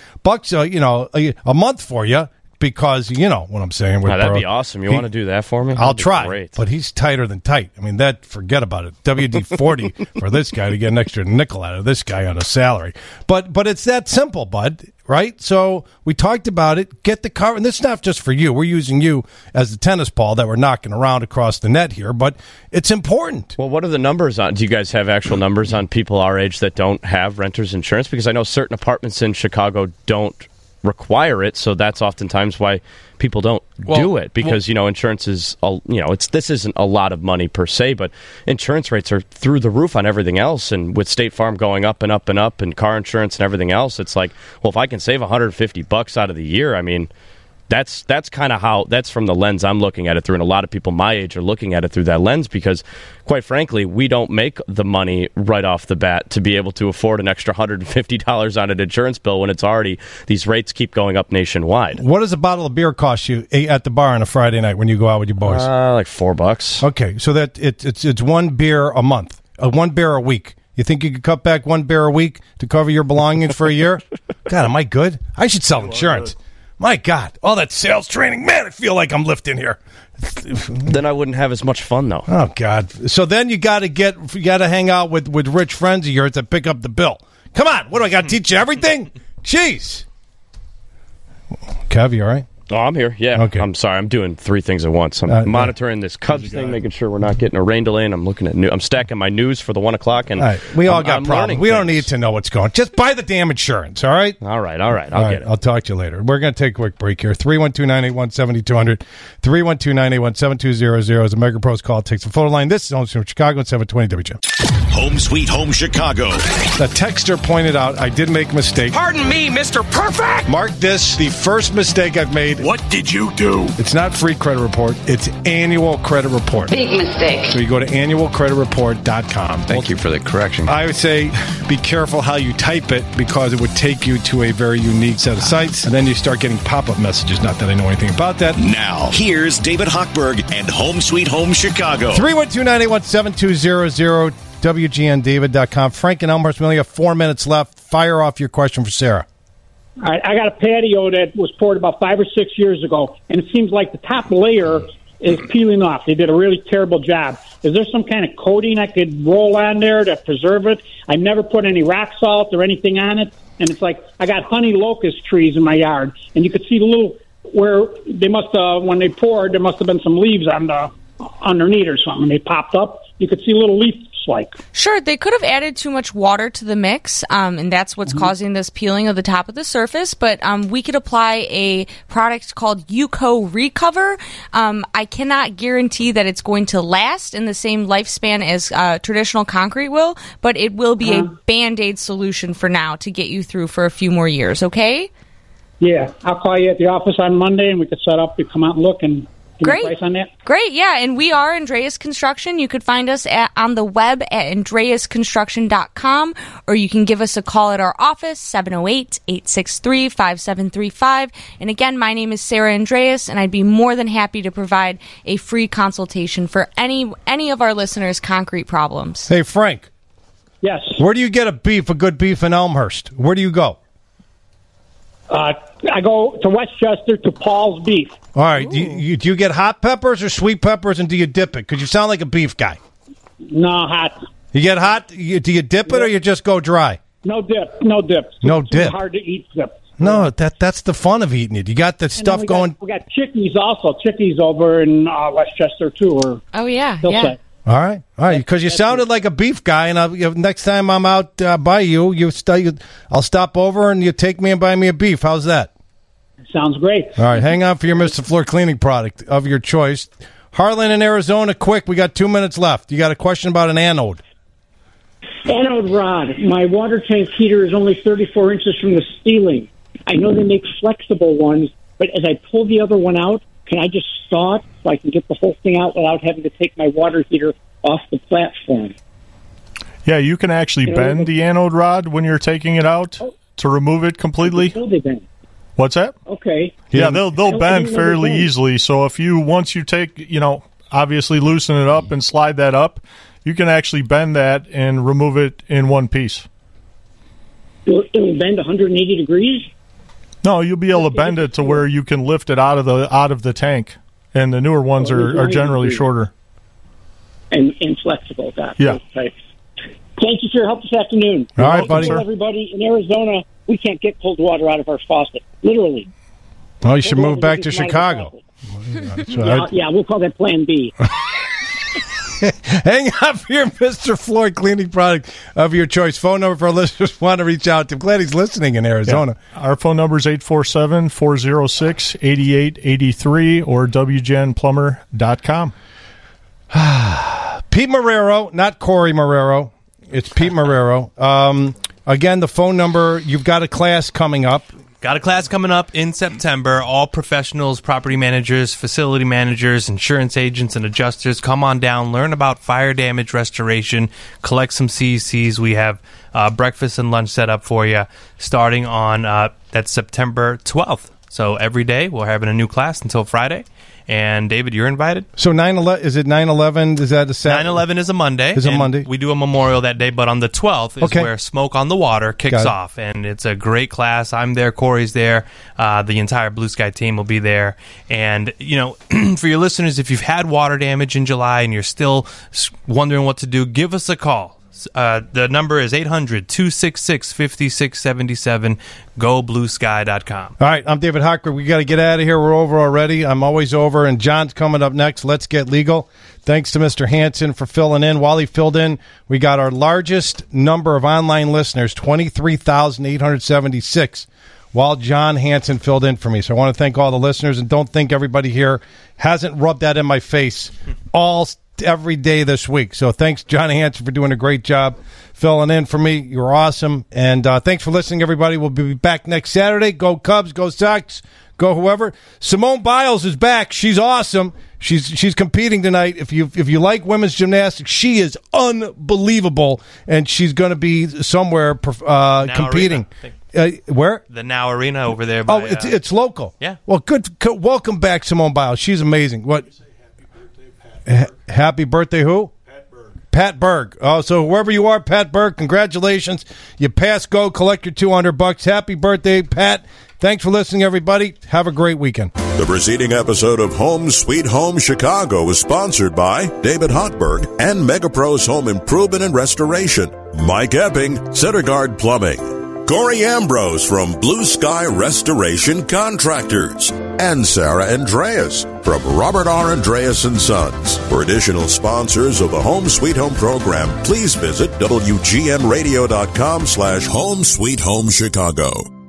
a month for you. Because you know what I'm saying. With that'd be awesome. You want to do that for me? I'll try. Great. But he's tighter than tight. I mean, forget about it. WD-40 for this guy to get an extra nickel out of this guy on a salary. But it's that simple, bud. Right? So we talked about it. Get the cover. And this is not just for you. We're using you as the tennis ball that we're knocking around across the net here. But it's important. Well, what are the numbers on? Do you guys have actual numbers on people our age that don't have renter's insurance? Because I know certain apartments in Chicago don't require it, so that's oftentimes why people don't do it, because insurance is this isn't a lot of money per se, but insurance rates are through the roof on everything else, and with State Farm going up and up and up, and car insurance and everything else, it's like, well, if I can save $150 out of the year, I mean, that's kind of how, that's from the lens I'm looking at it through, and a lot of people my age are looking at it through that lens, because quite frankly, we don't make the money right off the bat to be able to afford an extra $150 on an insurance bill when it's already, these rates keep going up nationwide. What does a bottle of beer cost you at the bar on a Friday night when you go out with your boys? Like $4. Okay, so that it's one beer a month, one beer a week. You think you could cut back one beer a week to cover your belongings for a year? God, am I good? I should sell insurance. My God, all that sales training, man, I feel like I'm lifting here. Then I wouldn't have as much fun, though. Oh, God. So then you got to hang out with rich friends of yours that pick up the bill. Come on, what do I got to teach you everything? Jeez. Kev, you all right? Oh, I'm here. Yeah. Okay. I'm sorry. I'm doing 3 things at once. I'm monitoring this Cubs thing, making sure we're not getting a rain delay, and I'm looking at I'm stacking my news for the 1 o'clock. And we all got problems. We don't need to know what's going on. Just buy the damn insurance, all right? All right. I'll get it. I'll talk to you later. We're going to take a quick break here. 312-981-7200. 312-981-7200 is a MegaPros call. It takes a photo line. This is Home Sweet Home Chicago at 720 WGN. Home Sweet Home Chicago. The texter pointed out I did make a mistake. Pardon me, Mr. Perfect! Mark this the first mistake I've made. What did you do? It's not free credit report. It's annual credit report. Big mistake. So you go to annualcreditreport.com. Thank you for the correction. I would say be careful how you type it because it would take you to a very unique set of sites. And then you start getting pop-up messages. Not that I know anything about that. Now, here's David Hochberg and Home Sweet Home Chicago. 312-981-7200. WGNDavid.com. Frank and Elmhurst, we only have 4 minutes left. Fire off your question for Sarah. All right, I got a patio that was poured about 5 or 6 years ago, and it seems like the top layer is peeling off. They did a really terrible job. Is there some kind of coating I could roll on there to preserve it? I've never put any rock salt or anything on it, and it's like I got honey locust trees in my yard, and you could see the little where they must when they poured, there must have been some leaves on the underneath or something. They popped up. You could see little leaf like. Sure, they could have added too much water to the mix, and that's what's causing this peeling of the top of the surface, but we could apply a product called UCO Recover. I cannot guarantee that it's going to last in the same lifespan as traditional concrete will, but it will be a Band-Aid solution for now to get you through for a few more years, okay? Yeah, I'll call you at the office on Monday, and we could set up, you come out and look, and Great. On that? Great, yeah. And we are Andreas Construction. You could find us on the web at andreasconstruction.com, or you can give us a call at our office, 708-863-5735. And again, my name is Sarah Andreas, and I'd be more than happy to provide a free consultation for any of our listeners' concrete problems. Hey, Frank. Yes. Where do you get a good beef in Elmhurst? Where do you go? I go to Westchester to Paul's Beef. All right. Do you get hot peppers or sweet peppers, and do you dip it? Because you sound like a beef guy. No, hot. You get hot? Do you dip it, or you just go dry? No dip. No dip. No dip. It's hard to eat dip. No, that's the fun of eating it. You got the stuff going. We got Chickies also. Chickies over in Westchester, too. Oh, yeah. Hillside. All right, because you sounded like a beef guy, and next time I'm out by I'll stop over and you take me and buy me a beef. How's that? Sounds great. All right, hang on for your Mr. Floor cleaning product of your choice. Harlan in Arizona, quick, we got 2 minutes left. You got a question about an anode? Anode rod. My water tank heater is only 34 inches from the ceiling. I know they make flexible ones, but as I pull the other one out, can I just saw it so I can get the whole thing out without having to take my water heater off the platform? Yeah, you can actually bend the anode rod when you're taking it out to remove it completely. They bend. What's that? Okay. Yeah, they'll bend fairly easily. So once you take, obviously loosen it up and slide that up, you can actually bend that and remove it in one piece. It'll bend 180 degrees? No, you'll be able to bend it to where you can lift it out of the tank, and the newer ones are generally shorter and flexible. Yeah. Thank you for your help this afternoon. All right, buddy. Everybody in Arizona, we can't get cold water out of our faucet, literally. Oh, you should move back to Chicago. Yeah, we'll call that Plan B. Hang on for your Mr. Floor cleaning product of your choice. Phone number for our listeners who want to reach out to. I'm glad he's listening in Arizona. Yeah. Our phone number is 847-406-8883 or WGNplumber.com. Pete Marrero, not Corey Marrero. It's Pete Marrero. Again, the phone number, you've got a class coming up. Got a class coming up in September. All professionals, property managers, facility managers, insurance agents, and adjusters, come on down, learn about fire damage restoration, collect some CECs. We have breakfast and lunch set up for you starting on that's September 12th. So every day we're having a new class until Friday. And, David, you're invited. So 9/11, is it 9/11? Is that a Saturday? 9/11 is a Monday. Is a Monday. We do a memorial that day, but on the 12th is where Smoke on the Water kicks off. And it's a great class. I'm there. Corey's there. The entire Blue Sky team will be there. And, for your listeners, if you've had water damage in July and you're still wondering what to do, give us a call. The number is 800-266-5677. GoBlueSky.com. All right, I'm David Hochberg. We got to get out of here. We're over already. I'm always over, and John's coming up next. Let's get legal. Thanks to Mr. Hansen for filling in. While he filled in, we got our largest number of online listeners, 23,876, while John Hansen filled in for me. So I want to thank all the listeners, and don't think everybody here hasn't rubbed that in my face every day this week. So thanks, John Hansen, for doing a great job filling in for me. You're awesome. And thanks for listening, everybody. We'll be back next Saturday. Go Cubs, go Sox, go whoever. Simone Biles is back. She's awesome. She's competing tonight. If you like women's gymnastics, she is unbelievable, and she's going to be somewhere competing. Where? The Now Arena over there. By, it's local. Yeah. Well, good. Welcome back, Simone Biles. She's amazing. What? Happy birthday, who? Pat Berg. Oh, so whoever you are, Pat Berg, congratulations. You passed go, collect your $200. Happy birthday, Pat. Thanks for listening, everybody. Have a great weekend. The preceding episode of Home Sweet Home Chicago was sponsored by David Hochberg and MegaPro's Home Improvement and Restoration, Mike Epping, CenterGuard Plumbing, Corey Ambrose from Blue Sky Restoration Contractors, and Sarah Andreas from Robert R. Andreas & Sons. For additional sponsors of the Home Sweet Home program, please visit WGNradio.com/Home Sweet Home Chicago.